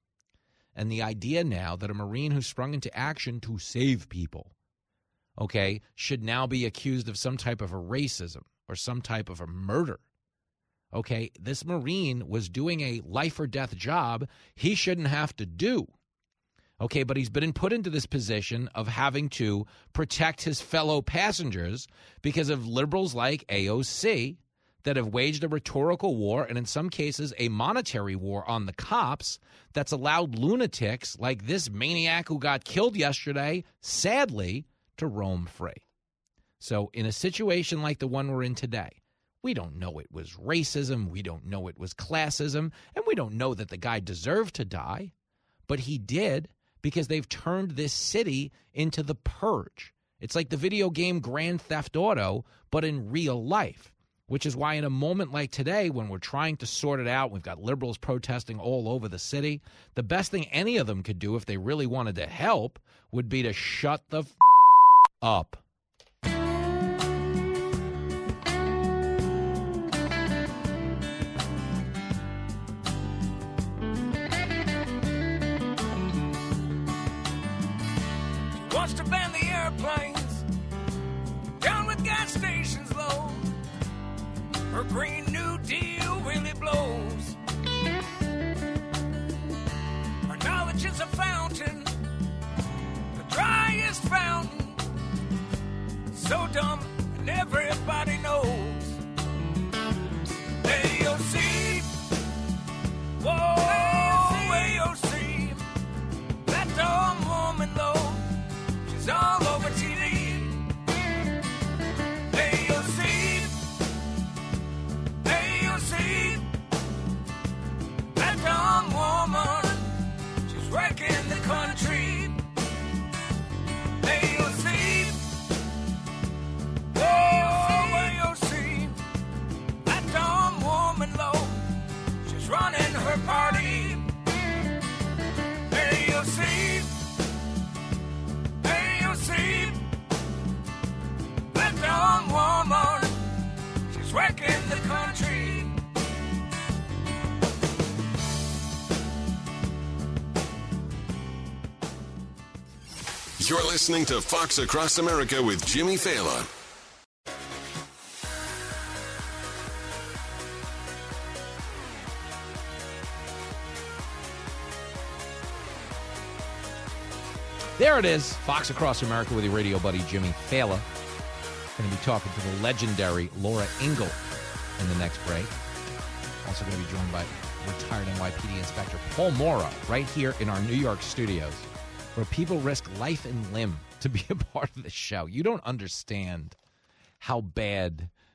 And the idea now that a Marine who sprung into action to save people, okay, should now be accused of some type of a racism or some type of a murder. Okay, this Marine was doing a life or death job he shouldn't have to do. Okay, but he's been put into this position of having to protect his fellow passengers because of liberals like A O C that have waged a rhetorical war and in some cases a monetary war on the cops that's allowed lunatics like this maniac who got killed yesterday, sadly, to roam free. So in a situation like the one we're in today, we don't know it was racism, we don't know it was classism, and we don't know that the guy deserved to die, but he did because they've turned this city into the purge. It's like the video game Grand Theft Auto, but in real life, which is why in a moment like today when we're trying to sort it out, we've got liberals protesting all over the city, the best thing any of them could do if they really wanted to help would be to shut the f- up. Wants to ban the airplanes, down with gas stations low. Her Green New Deal really blows. Her knowledge is a fountain, the driest fountain. So dumb, and everybody knows. A O C, whoa, A O C, that dumb woman though. She's all over T V. A O C, A O C, that dumb woman. She's wrecking the country. A O C, whoa, A O C, that dumb woman low. She's running her party. A O C. See, that dumb woman, she's wrecking the country. You're listening to Fox Across America with Jimmy Fallon. There it is, Fox Across America with your radio buddy Jimmy Fallon. Going to be talking to the legendary Laura Ingle in the next break. Also going to be joined by retired N Y P D Inspector Paul Mora right here in our New York studios, where people risk life and limb to be a part of the show. You don't understand how bad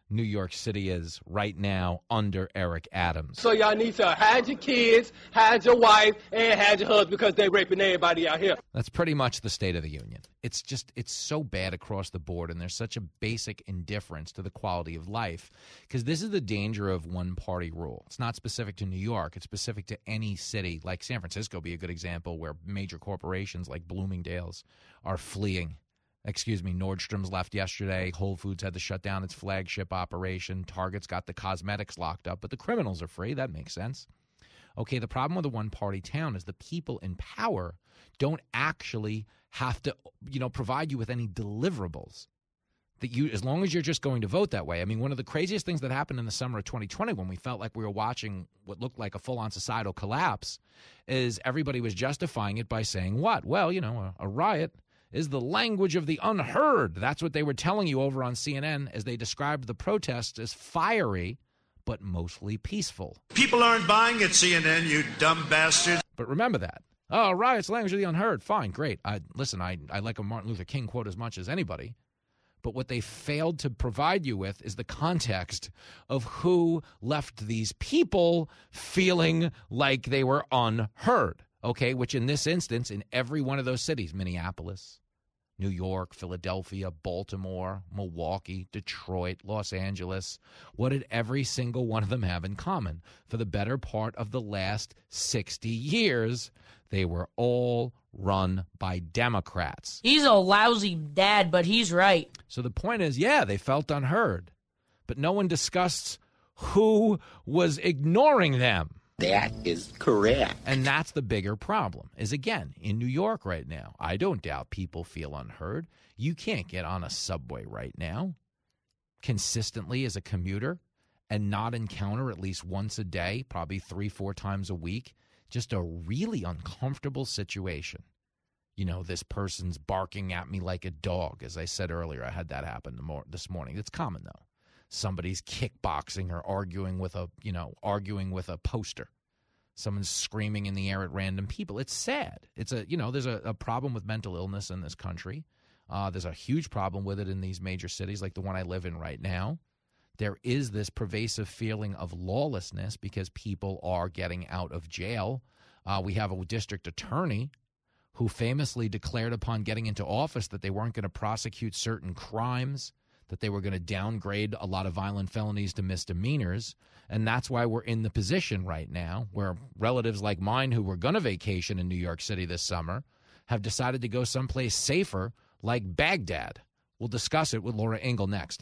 New York City is right now under Eric Adams. So y'all need to hide your kids, hide your wife, and hide your husband because they raping everybody out here. That's pretty much the State of the Union. It's just, it's so bad across the board, and there's such a basic indifference to the quality of life because this is the danger of one-party rule. It's not specific to New York. It's specific to any city, like San Francisco would be a good example where major corporations like Bloomingdale's are fleeing. Excuse me, Nordstrom's left yesterday. Whole Foods had to shut down its flagship operation. Target's got the cosmetics locked up, but the criminals are free. That makes sense. Okay, the problem with a one-party town is the people in power don't actually have to, you know, provide you with any deliverables. That you, as long as you're just going to vote that way. I mean, one of the craziest things that happened in the summer of twenty twenty when we felt like we were watching what looked like a full-on societal collapse is everybody was justifying it by saying what? Well, you know, a, a riot is the language of the unheard. That's what they were telling you over on C N N as they described the protests as fiery but mostly peaceful. People aren't buying at C N N, you dumb bastards. But remember that. Oh, riot's language of the unheard. Fine, great. I, listen, I, I like a Martin Luther King quote as much as anybody. But what they failed to provide you with is the context of who left these people feeling like they were unheard. Okay, which in this instance, in every one of those cities, Minneapolis, New York, Philadelphia, Baltimore, Milwaukee, Detroit, Los Angeles, what did every single one of them have in common? For the better part of the last sixty years, they were all run by Democrats. He's a lousy dad, but he's right. So the point is, yeah, they felt unheard, but no one discussed who was ignoring them. That is correct. And that's the bigger problem, is, again, in New York right now, I don't doubt people feel unheard. You can't get on a subway right now consistently as a commuter and not encounter at least once a day, probably three, four times a week, just a really uncomfortable situation. You know, this person's barking at me like a dog. As I said earlier, I had that happen this morning. It's common, though. Somebody's kickboxing or arguing with a, you know, arguing with a poster. Someone's screaming in the air at random people. It's sad. It's a, you know, there's a, a problem with mental illness in this country. Uh, there's a huge problem with it in these major cities like the one I live in right now. There is this pervasive feeling of lawlessness because people are getting out of jail. Uh, we have a district attorney who famously declared upon getting into office that they weren't going to prosecute certain crimes, that they were going to downgrade a lot of violent felonies to misdemeanors. And that's why we're in the position right now where relatives like mine who were going to vacation in New York City this summer have decided to go someplace safer like Baghdad. We'll discuss it with Laura Ingle next.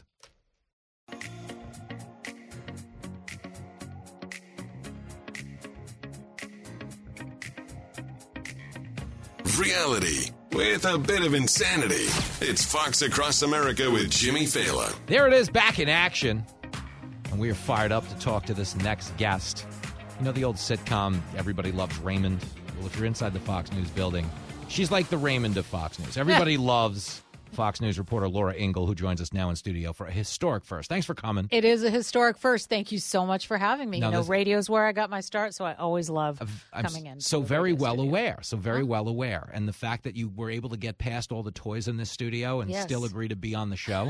Reality with a bit of insanity. It's Fox Across America with Jimmy Fallon. There it is, back in action. And we are fired up to talk to this next guest. You know the old sitcom, Everybody Loves Raymond? Well, if you're inside the Fox News building, she's like the Raymond of Fox News. Everybody loves Fox News reporter Laura Ingle, who joins us now in studio for a historic first. Thanks for coming. It is a historic first. Thank you so much for having me. Now, you know, this, radio's where I got my start, so I always love I'm coming in. So very well studio. aware. So very huh? well aware. And the fact that you were able to get past all the toys in this studio and yes. still agree to be on the show.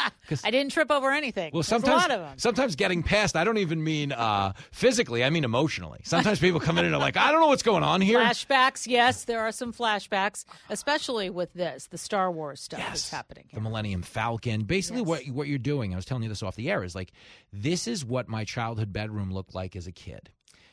I didn't trip over anything. Well, There's sometimes, a lot of them. sometimes getting past, I don't even mean uh, physically, I mean emotionally. Sometimes people come in and are like, I don't know what's going on here. Flashbacks, yes, there are some flashbacks, especially with this, the Star Wars stuff yes. that's happening here. The Millennium Falcon. Basically, yes. what what you're doing, I was telling you this off the air, is like, this is what my childhood bedroom looked like as a kid.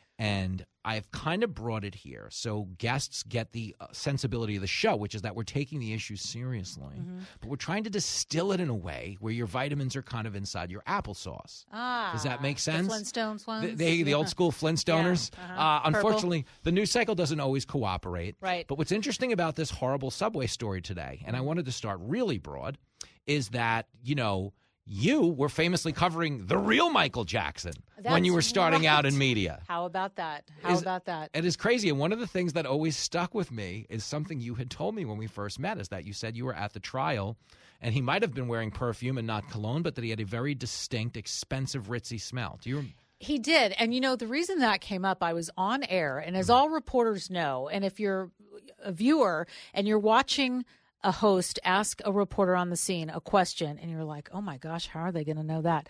And I've kind of brought it here so guests get the uh, sensibility of the show, which is that we're taking the issue seriously, mm-hmm. but we're trying to distill it in a way where your vitamins are kind of inside your applesauce. Ah, Does that make sense? The Flintstones ones? The, they, the yeah. old school Flintstoners. Yeah. Uh-huh. Uh, unfortunately, the news cycle doesn't always cooperate. Right. But what's interesting about this horrible subway story today, and I wanted to start really broad, is that, you know, you were famously covering the real Michael Jackson That's when you were starting right. out in media. How about that? How is, about that? It is crazy. And one of the things that always stuck with me is something you had told me when we first met, is that you said you were at the trial and he might have been wearing perfume and not cologne, but that he had a very distinct, expensive, ritzy smell. Do you remember? He did. And, you know, the reason that came up, I was on air. And as all reporters know, and if you're a viewer and you're watching a host ask a reporter on the scene a question and you're like, oh my gosh, how are they going to know that?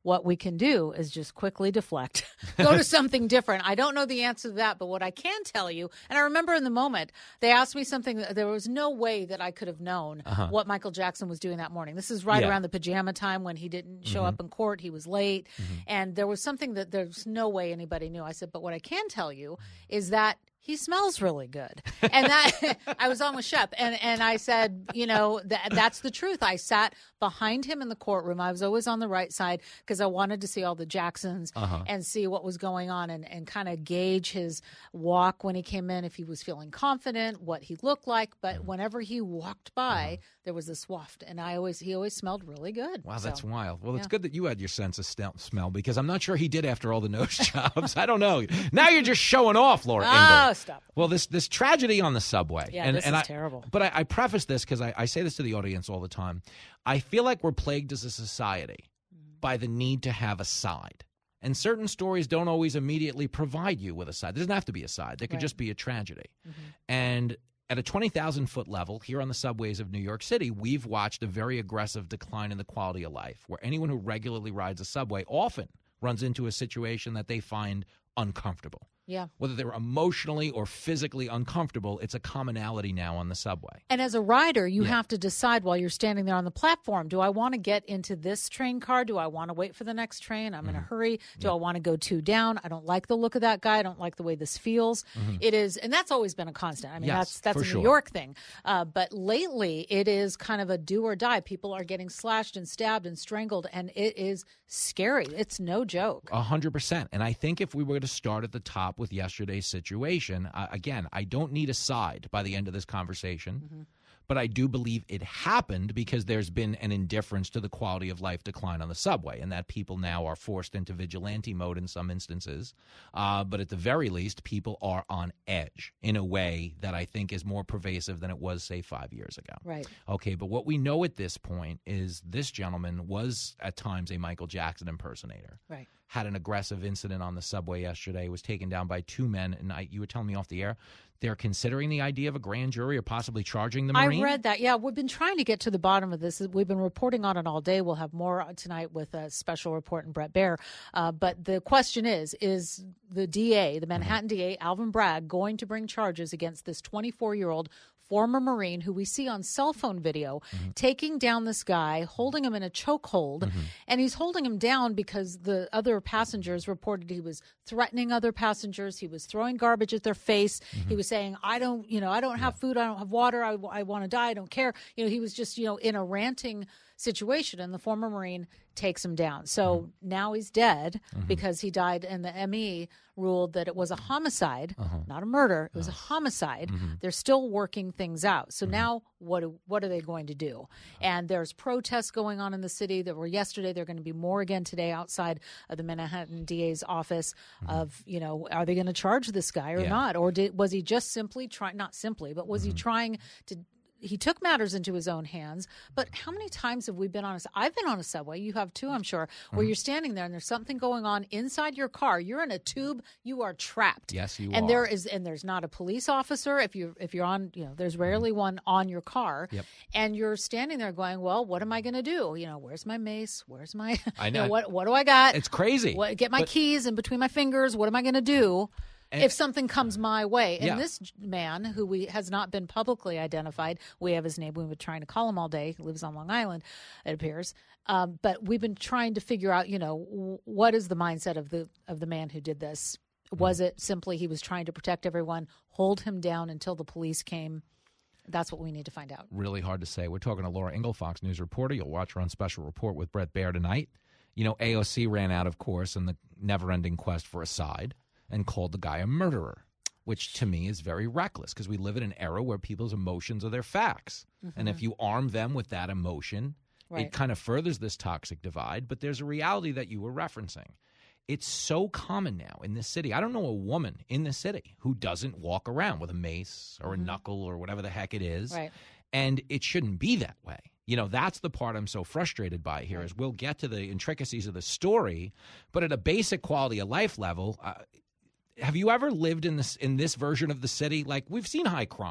what we can do is just quickly deflect, go to something different. I don't know the answer to that, but what I can tell you, and I remember in the moment, they asked me something, that there was no way that I could have known uh-huh. what Michael Jackson was doing that morning. This is right yeah. around the pajama time when he didn't show mm-hmm. up in court. He was late. Mm-hmm. And there was something that there's no way anybody knew. I said, but what I can tell you is that he smells really good. And that I was on with Shep and, and I said, you know, that that's the truth. I sat behind him in the courtroom. I was always on the right side because I wanted to see all the Jacksons uh-huh. and see what was going on and, and kind of gauge his walk when he came in, if he was feeling confident, what he looked like. But whenever he walked by, uh-huh. there was this waft. And I always he always smelled really good. Wow, so, that's wild. Well, yeah. it's good that you had your sense of st- smell because I'm not sure he did after all the nose jobs. I don't know. Now you're just showing off, Laura oh, Ingle. Stop. Well, this this tragedy on the subway. Yeah, and, this and is I, terrible. But I, I preface this because I, I say this to the audience all the time. I feel like we're plagued as a society mm. by the need to have a side. And certain stories don't always immediately provide you with a side. There doesn't have to be a side. There could right. just be a tragedy. Mm-hmm. And at a twenty thousand foot level here on the subways of New York City, we've watched a very aggressive decline in the quality of life where anyone who regularly rides a subway often runs into a situation that they find uncomfortable. Yeah. Whether they're emotionally or physically uncomfortable, it's a commonality now on the subway. And as a rider, you yeah. have to decide while you're standing there on the platform, do I want to get into this train car? Do I want to wait for the next train? I'm mm-hmm. in a hurry. Do yeah. I want to go two down? I don't like the look of that guy. I don't like the way this feels. Mm-hmm. It is, and that's always been a constant. I mean, yes, that's that's a sure. New York thing. Uh, but lately, it is kind of a do or die. People are getting slashed and stabbed and strangled, and it is scary. It's no joke. A hundred percent. And I think if we were to start at the top with yesterday's situation, uh, again, I don't need a side by the end of this conversation, mm-hmm. but I do believe it happened because there's been an indifference to the quality of life decline on the subway and that people now are forced into vigilante mode in some instances. Uh, but at the very least, people are on edge in a way that I think is more pervasive than it was, say, five years ago. Right. Okay, but what we know at this point is this gentleman was at times a Michael Jackson impersonator. Right. Had an aggressive incident on the subway yesterday, was taken down by two men, and I, you were telling me off the air, they're considering the idea of a grand jury or possibly charging the Marine? I read that. Yeah, we've been trying to get to the bottom of this. We've been reporting on it all day. We'll have more tonight with a special report and Brett Baer. Uh, but the question is, is the D A, the Manhattan mm-hmm. D A, Alvin Bragg, going to bring charges against this twenty-four-year-old former Marine who we see on cell phone video mm-hmm. taking down this guy, holding him in a chokehold, mm-hmm. and he's holding him down because the other passengers reported he was threatening other passengers. He was throwing garbage at their face. Mm-hmm. He was saying, I don't, you know, I don't have yeah. food. I don't have water. I, I want to die. I don't care. You know, he was just, you know, in a ranting situation, and the former Marine takes him down. So mm-hmm. now he's dead mm-hmm. because he died, and the M E ruled that it was a homicide, uh-huh. not a murder. It was uh-huh. a homicide. Mm-hmm. They're still working things out. So mm-hmm. now what do, what are they going to do? And there's protests going on in the city. There were yesterday. There are going to be more again today outside of the Manhattan D A's office mm-hmm. of, you know, are they going to charge this guy or yeah. not? Or did, was he just simply trying, not simply, but was mm-hmm. he trying to he took matters into his own hands. But how many times have we been on a I've been on a subway, you have too, I'm sure, where mm-hmm. you're standing there and there's something going on inside your car. You're in a tube, you are trapped. Yes, you and are. there is and there's not a police officer if you if you're on, you know, there's rarely mm-hmm. one on your car. Yep. And you're standing there going, well, what am I going to do? You know, where's my mace? Where's my I know. You know, what what do I got? It's crazy. What, get my but, keys in between my fingers. What am I going to do? And, if something comes my way. And yeah. this man, who we has not been publicly identified, we have his name. We've been trying to call him all day. He lives on Long Island, it appears. Um, but we've been trying to figure out, you know, w- what is the mindset of the of the man who did this? Was mm. it simply he was trying to protect everyone, hold him down until the police came? That's what we need to find out. Really hard to say. We're talking to Laura Ingle, Fox News reporter. You'll watch her on Special Report with Brett Baer tonight. You know, A O C ran out, of course, in the never-ending quest for a side, and called the guy a murderer, which to me is very reckless because we live in an era where people's emotions are their facts. Mm-hmm. And if you arm them with that emotion, right. it kind of furthers this toxic divide. But there's a reality that you were referencing. It's so common now in this city. I don't know a woman in the city who doesn't walk around with a mace or a mm-hmm. knuckle or whatever the heck it is. Right. And it shouldn't be that way. You know, that's the part I'm so frustrated by here right. is we'll get to the intricacies of the story, but at a basic quality of life level, uh, have you ever lived in this in this version of the city? Like, we've seen high crime.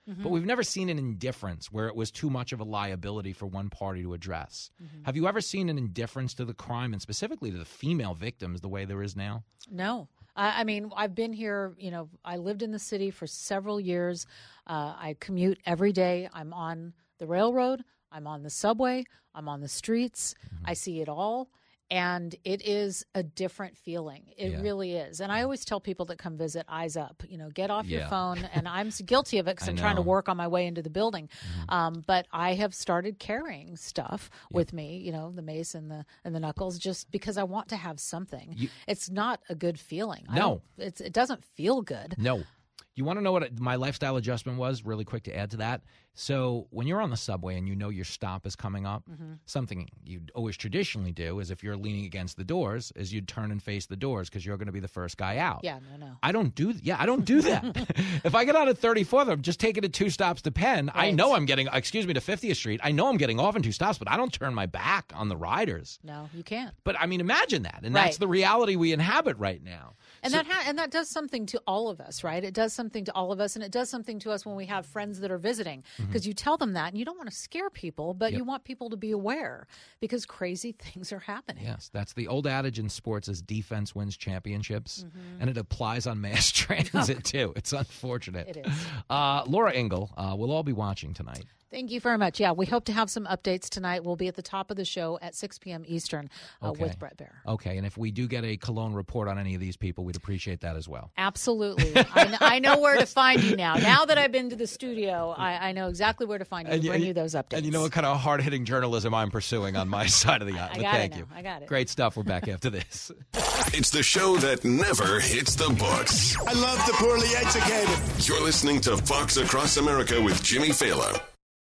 Mm-hmm. but we've never seen an indifference where it was too much of a liability for one party to address. Mm-hmm. Have you ever seen an indifference to the crime and specifically to the female victims the way there is now? No. I mean, I've been here, you know, I lived in the city for several years. Uh, I commute every day. I'm on the railroad. I'm on the subway. I'm on the streets. Mm-hmm. I see it all. And it is a different feeling. It yeah. really is. And I always tell people that come visit, eyes up, you know, get off yeah. your phone. And I'm guilty of it because I'm trying to work on my way into the building. Mm-hmm. Um, but I have started carrying stuff yeah. with me, you know, the mace and the and the knuckles, just because I want to have something. You, it's not a good feeling. No. It's, it doesn't feel good. No. You want to know what my lifestyle adjustment was, really quick to add to that? So when you're on the subway and you know your stop is coming up, mm-hmm. something you'd always traditionally do is if you're leaning against the doors is you'd turn and face the doors because you're going to be the first guy out. Yeah, no, no. I don't do Yeah, I don't do that. If I get out at thirty-fourth, I'm just taking it two stops to Penn. Right. I know I'm getting, excuse me, to fiftieth Street. I know I'm getting off in two stops, but I don't turn my back on the riders. No, you can't. But I mean, imagine that. And right. that's the reality we inhabit right now. And so, that ha- and that does something to all of us, right? It does something to all of us, and it does something to us when we have friends that are visiting, because mm-hmm. you tell them that, and you don't want to scare people, but yep. you want people to be aware because crazy things are happening. Yes, that's the old adage in sports is defense wins championships, mm-hmm. and it applies on mass transit, too. It's unfortunate. It is. Uh, Laura Ingle, uh, we'll all be watching tonight. Thank you very much. Yeah, we hope to have some updates tonight. We'll be at the top of the show at six p.m. Eastern uh, okay. with Brett Baer. Okay, and if we do get a Cologne report on any of these people, we'd appreciate that as well. Absolutely. I, kn- I know where to find you now. Now that I've been to the studio, I, I know exactly where to find you and, to bring and, you those updates. And you know what kind of hard-hitting journalism I'm pursuing on my side of the aisle. I got Thank it you. I got it. Great stuff. We're back after this. It's the show that never hits the books. I love the poorly educated. You're listening to Fox Across America with Jimmy Fallon.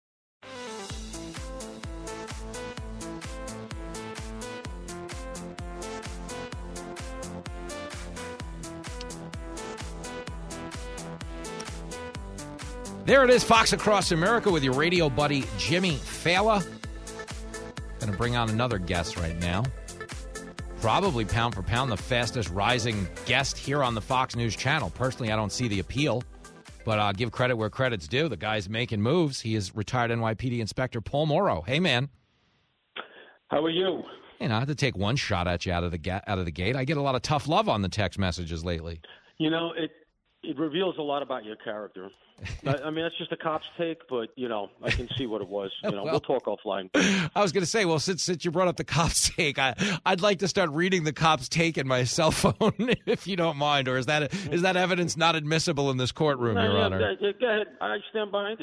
There it is, Fox Across America with your radio buddy, Jimmy Fallon. Going to bring on another guest right now. Probably pound for pound the fastest rising guest here on the Fox News channel. Personally, I don't see the appeal, but I'll give credit where credit's due. The guy's making moves. He is retired N Y P D Inspector Paul Mauro. Hey, man. How are you? You know, I have to take one shot at you out of the ga- out of the gate. I get a lot of tough love on the text messages lately. You know, it it reveals a lot about your character. I, I mean, that's just a cop's take, but, you know, I can see what it was. You know, well, we'll talk offline. I was going to say, well, since since you brought up the cop's take, I, I'd like to start reading the cop's take in my cell phone, if you don't mind. Or is that is that evidence not admissible in this courtroom, no, Your yeah, Honor? Yeah, go ahead. I stand behind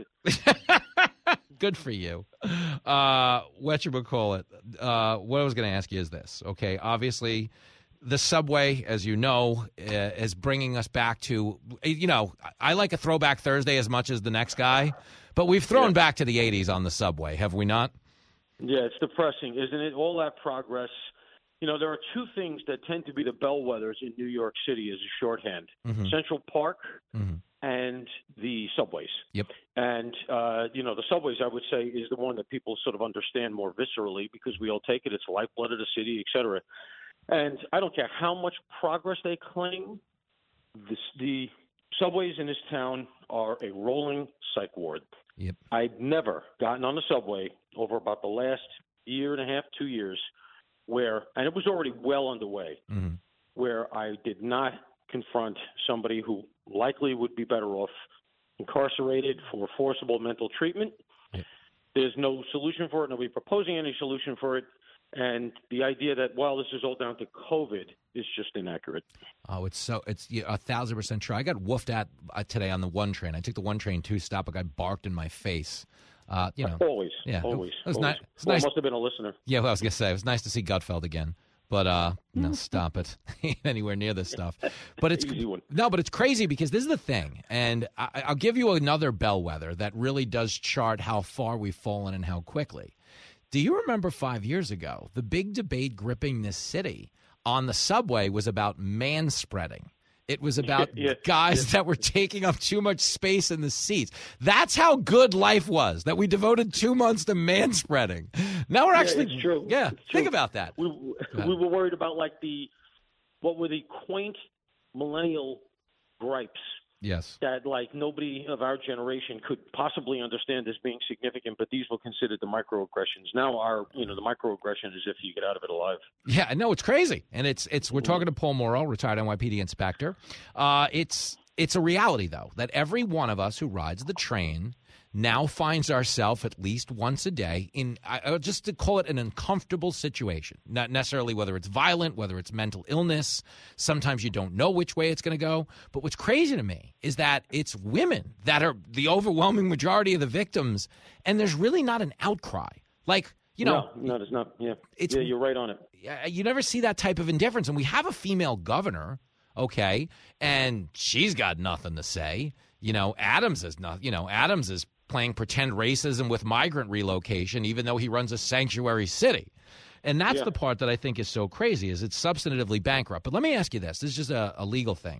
it. Good for you. Uh, whatchamacallit, uh, what I was going to ask you is this. Okay, obviously, the subway, as you know, uh, is bringing us back to, you know, I like a throwback Thursday as much as the next guy, but we've thrown yeah. back to the eighties on the subway, have we not? Yeah, it's depressing, isn't it? All that progress. You know, there are two things that tend to be the bellwethers in New York City as a shorthand. Mm-hmm. Central Park mm-hmm. and the subways. Yep. And, uh, you know, the subways, I would say, is the one that people sort of understand more viscerally because we all take it. It's the lifeblood of the city, et cetera. And I don't care how much progress they claim, this, the subways in this town are a rolling psych ward. Yep. I've never gotten on the subway over about the last year and a half, two years, where, and it was already well underway, mm-hmm. where I did not confront somebody who likely would be better off incarcerated for forcible mental treatment. Yep. There's no solution for it. Nobody proposing any solution for it. And the idea that, well, this is all down to COVID is just inaccurate. Oh, it's so it's yeah, a thousand percent true. I got woofed at uh, today on the one train. I took the one train two stop. A guy barked in my face. Uh, you know, always, yeah, always. It was, always. Ni- it was well, nice. Must have been a listener. Yeah, well, I was gonna say it was nice to see Gutfeld again. But uh, no, stop it. Anywhere near this stuff. But it's Easy one. No, but it's crazy because this is the thing, and I, I'll give you another bellwether that really does chart how far we've fallen and how quickly. Do you remember five years ago, the big debate gripping this city on the subway was about manspreading? It was about yeah, guys yeah. that were taking up too much space in the seats. That's how good life was, that we devoted two months to manspreading. Now we're yeah, actually it's true. Yeah, it's think true. about that. We, we were worried about, like, the what were the quaint millennial gripes Yes. That, like, nobody of our generation could possibly understand as being significant, but these were considered the microaggressions. Now, our, you know, the microaggression is if you get out of it alive. Yeah, no, it's crazy. And it's, it's, we're talking to Paul Morrell, retired N Y P D inspector. Uh, it's, it's a reality, though, that every one of us who rides the train now finds ourselves at least once a day in, uh, just to call it an uncomfortable situation, not necessarily whether it's violent, whether it's mental illness. Sometimes you don't know which way it's going to go. But what's crazy to me is that it's women that are the overwhelming majority of the victims, and there's really not an outcry. Like, you know. No, no, there's not. Yeah, it's, yeah, you're right on it. You never see that type of indifference. And we have a female governor, okay, and she's got nothing to say. You know, Adams is not, you know, Adams is playing pretend racism with migrant relocation, even though he runs a sanctuary city. And that's yeah. the part that I think is so crazy, is it's substantively bankrupt. But let me ask you this. This is just a, a legal thing.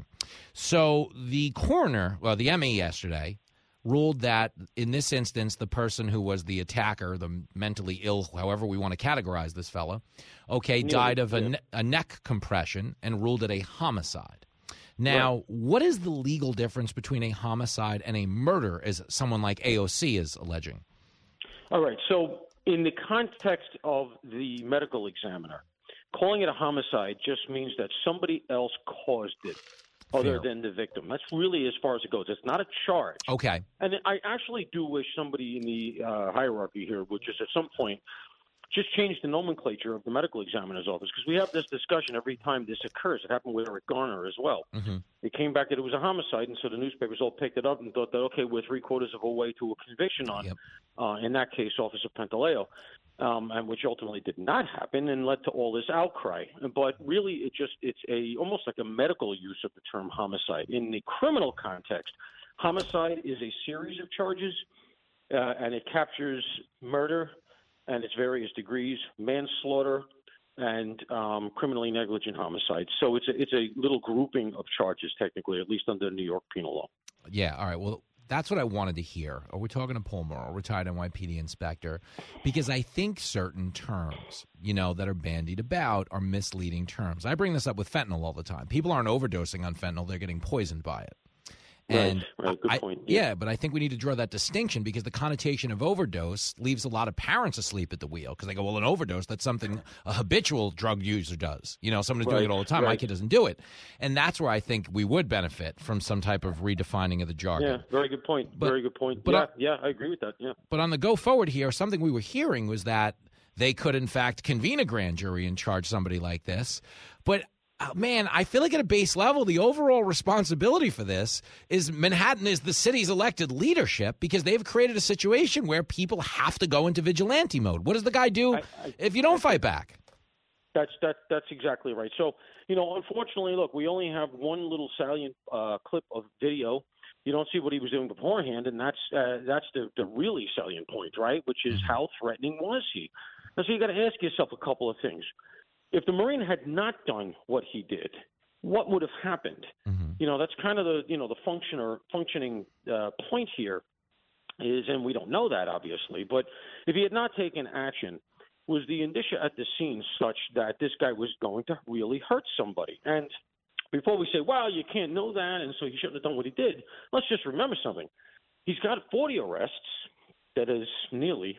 So the coroner, well, the M E yesterday, ruled that in this instance, the person who was the attacker, the mentally ill, however we want to categorize this fella, okay, yeah, died of yeah. a, ne- a neck compression and ruled it a homicide. Now, right. what is the legal difference between a homicide and a murder, as someone like A O C is alleging? All right. So in the context of the medical examiner, calling it a homicide just means that somebody else caused it other Fair. than the victim. That's really as far as it goes. It's not a charge. Okay. And I actually do wish somebody in the uh, hierarchy here would just at some point just change the nomenclature of the medical examiner's office, because we have this discussion every time this occurs. It happened with Eric Garner as well. Mm-hmm. It came back that it was a homicide, and so the newspapers all picked it up and thought that, okay, we're three-quarters of a way to a conviction on, yep. uh, in that case, Officer Pantaleo, um, and which ultimately did not happen and led to all this outcry. But really, it just it's a almost like a medical use of the term homicide. In the criminal context, homicide is a series of charges, uh, and it captures murder and its various degrees, manslaughter, and um, criminally negligent homicide. So it's a, it's a little grouping of charges, technically, at least under New York penal law. Yeah, all right. Well, that's what I wanted to hear. We're talking to Paul Morrell, retired N Y P D inspector, because I think certain terms, you know, that are bandied about are misleading terms. I bring this up with fentanyl all the time. People aren't overdosing on fentanyl. They're getting poisoned by it. And right, right, good I, point. Yeah. yeah, but I think we need to draw that distinction, because the connotation of overdose leaves a lot of parents asleep at the wheel, because they go, well, an overdose, that's something a habitual drug user does. You know, someone's right, doing it all the time. Right. My kid doesn't do it. And that's where I think we would benefit from some type of redefining of the jargon. Yeah, very good point. But, very good point. But yeah, I, yeah, I agree with that. Yeah. But on the go forward here, something we were hearing was that they could, in fact, convene a grand jury and charge somebody like this. But Uh, man, I feel like at a base level, the overall responsibility for this is Manhattan is the city's elected leadership, because they've created a situation where people have to go into vigilante mode. What does the guy do I, I, if you don't fight back? That's that. That's exactly right. So, you know, unfortunately, look, we only have one little salient uh, clip of video. You don't see what he was doing beforehand, and that's uh, that's the, the really salient point, right? Which is how threatening was he? And so you got to ask yourself a couple of things. If the Marine had not done what he did, what would have happened? Mm-hmm. You know, that's kind of the you know the function or functioning uh, point here is, and we don't know that obviously, but if he had not taken action, was the indicia at the scene such that this guy was going to really hurt somebody? And before we say, well, you can't know that, and so he shouldn't have done what he did, let's just remember something. He's got forty arrests, that is nearly,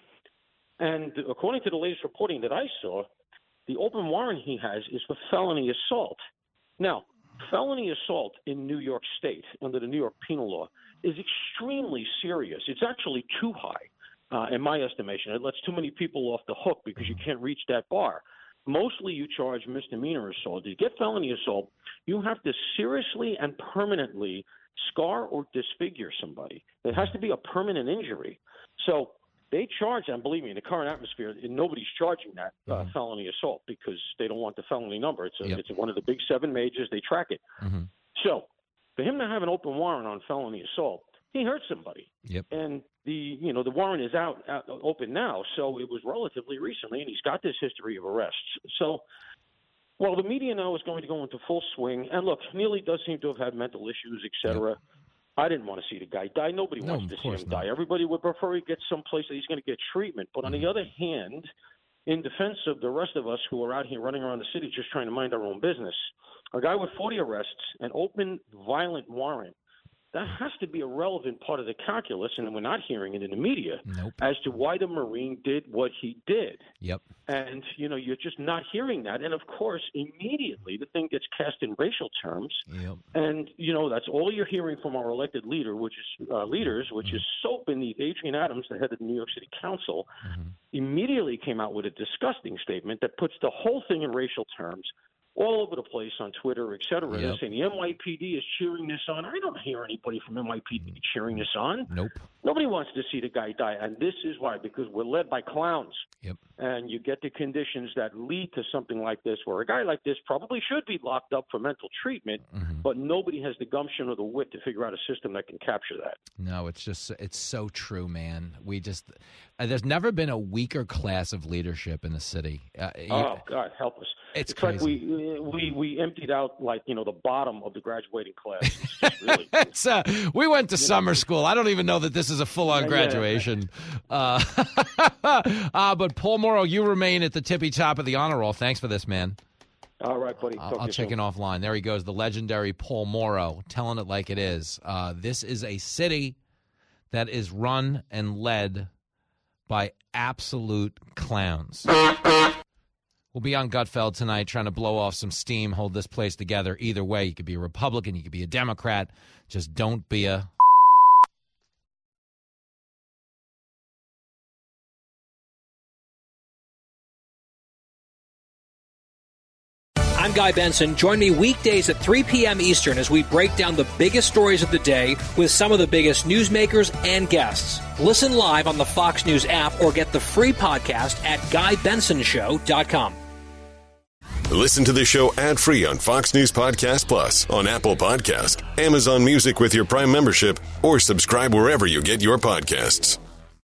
and according to the latest reporting that I saw, the open warrant he has is for felony assault. Now, felony assault in New York State under the New York penal law is extremely serious. It's actually too high, uh, in my estimation. It lets too many people off the hook because you can't reach that bar. Mostly you charge misdemeanor assault. To get felony assault, you have to seriously and permanently scar or disfigure somebody. It has to be a permanent injury. So they charge, and believe me, in the current atmosphere, nobody's charging that uh, mm-hmm. felony assault because they don't want the felony number. It's a, yep. it's one of the big seven majors. They track it. Mm-hmm. So for him to have an open warrant on felony assault, he hurt somebody. Yep. And the you know the warrant is out, out open now, so it was relatively recently, and he's got this history of arrests. So while the media now is going to go into full swing, and look, Neely does seem to have had mental issues, et cetera. Yep. I didn't want to see the guy die. Nobody no, wants to see him not. die. Everybody would prefer he gets someplace that he's going to get treatment. But on mm-hmm. the other hand, in defense of the rest of us who are out here running around the city just trying to mind our own business, a guy with forty arrests, an open violent warrant, that has to be a relevant part of the calculus, and we're not hearing it in the media, nope. as to why the Marine did what he did. Yep. And, you know, you're just not hearing that. And, of course, immediately the thing gets cast in racial terms. Yep. And, you know, that's all you're hearing from our elected leader, which is uh, leaders, which mm-hmm. is so beneath Adrian Adams, the head of the New York City Council, mm-hmm. immediately came out with a disgusting statement that puts the whole thing in racial terms all over the place on Twitter, et cetera. Yep. They're saying the N Y P D is cheering this on. I don't hear anybody from N Y P D cheering this on. Nope. Nobody wants to see the guy die. And this is why, because we're led by clowns. Yep. And you get the conditions that lead to something like this, where a guy like this probably should be locked up for mental treatment, mm-hmm. but nobody has the gumption or the wit to figure out a system that can capture that. No, it's just, it's so true, man. We just, uh, there's never been a weaker class of leadership in the city. Uh, oh, you, God, help us. It's, it's crazy. like we, we we emptied out, like, you know, the bottom of the graduating class. It's really, it's, uh, we went to summer know. school. I don't even know that this is a full-on yeah, graduation. Yeah. Uh, uh, but Paul Mauro, you remain at the tippy top of the honor roll. Thanks for this, man. All right, buddy. I'll, I'll check in offline. There he goes, the legendary Paul Mauro, telling it like it is. Uh, this is a city that is run and led by absolute clowns. We'll be on Gutfeld tonight trying to blow off some steam, hold this place together. Either way, you could be a Republican, you could be a Democrat. Just don't be a... I'm Guy Benson. Join me weekdays at three p.m. Eastern as we break down the biggest stories of the day with some of the biggest newsmakers and guests. Listen live on the Fox News app or get the free podcast at guy benson show dot com. Listen to the show ad-free on Fox News Podcast Plus, on Apple Podcast, Amazon Music with your Prime membership, or subscribe wherever you get your podcasts.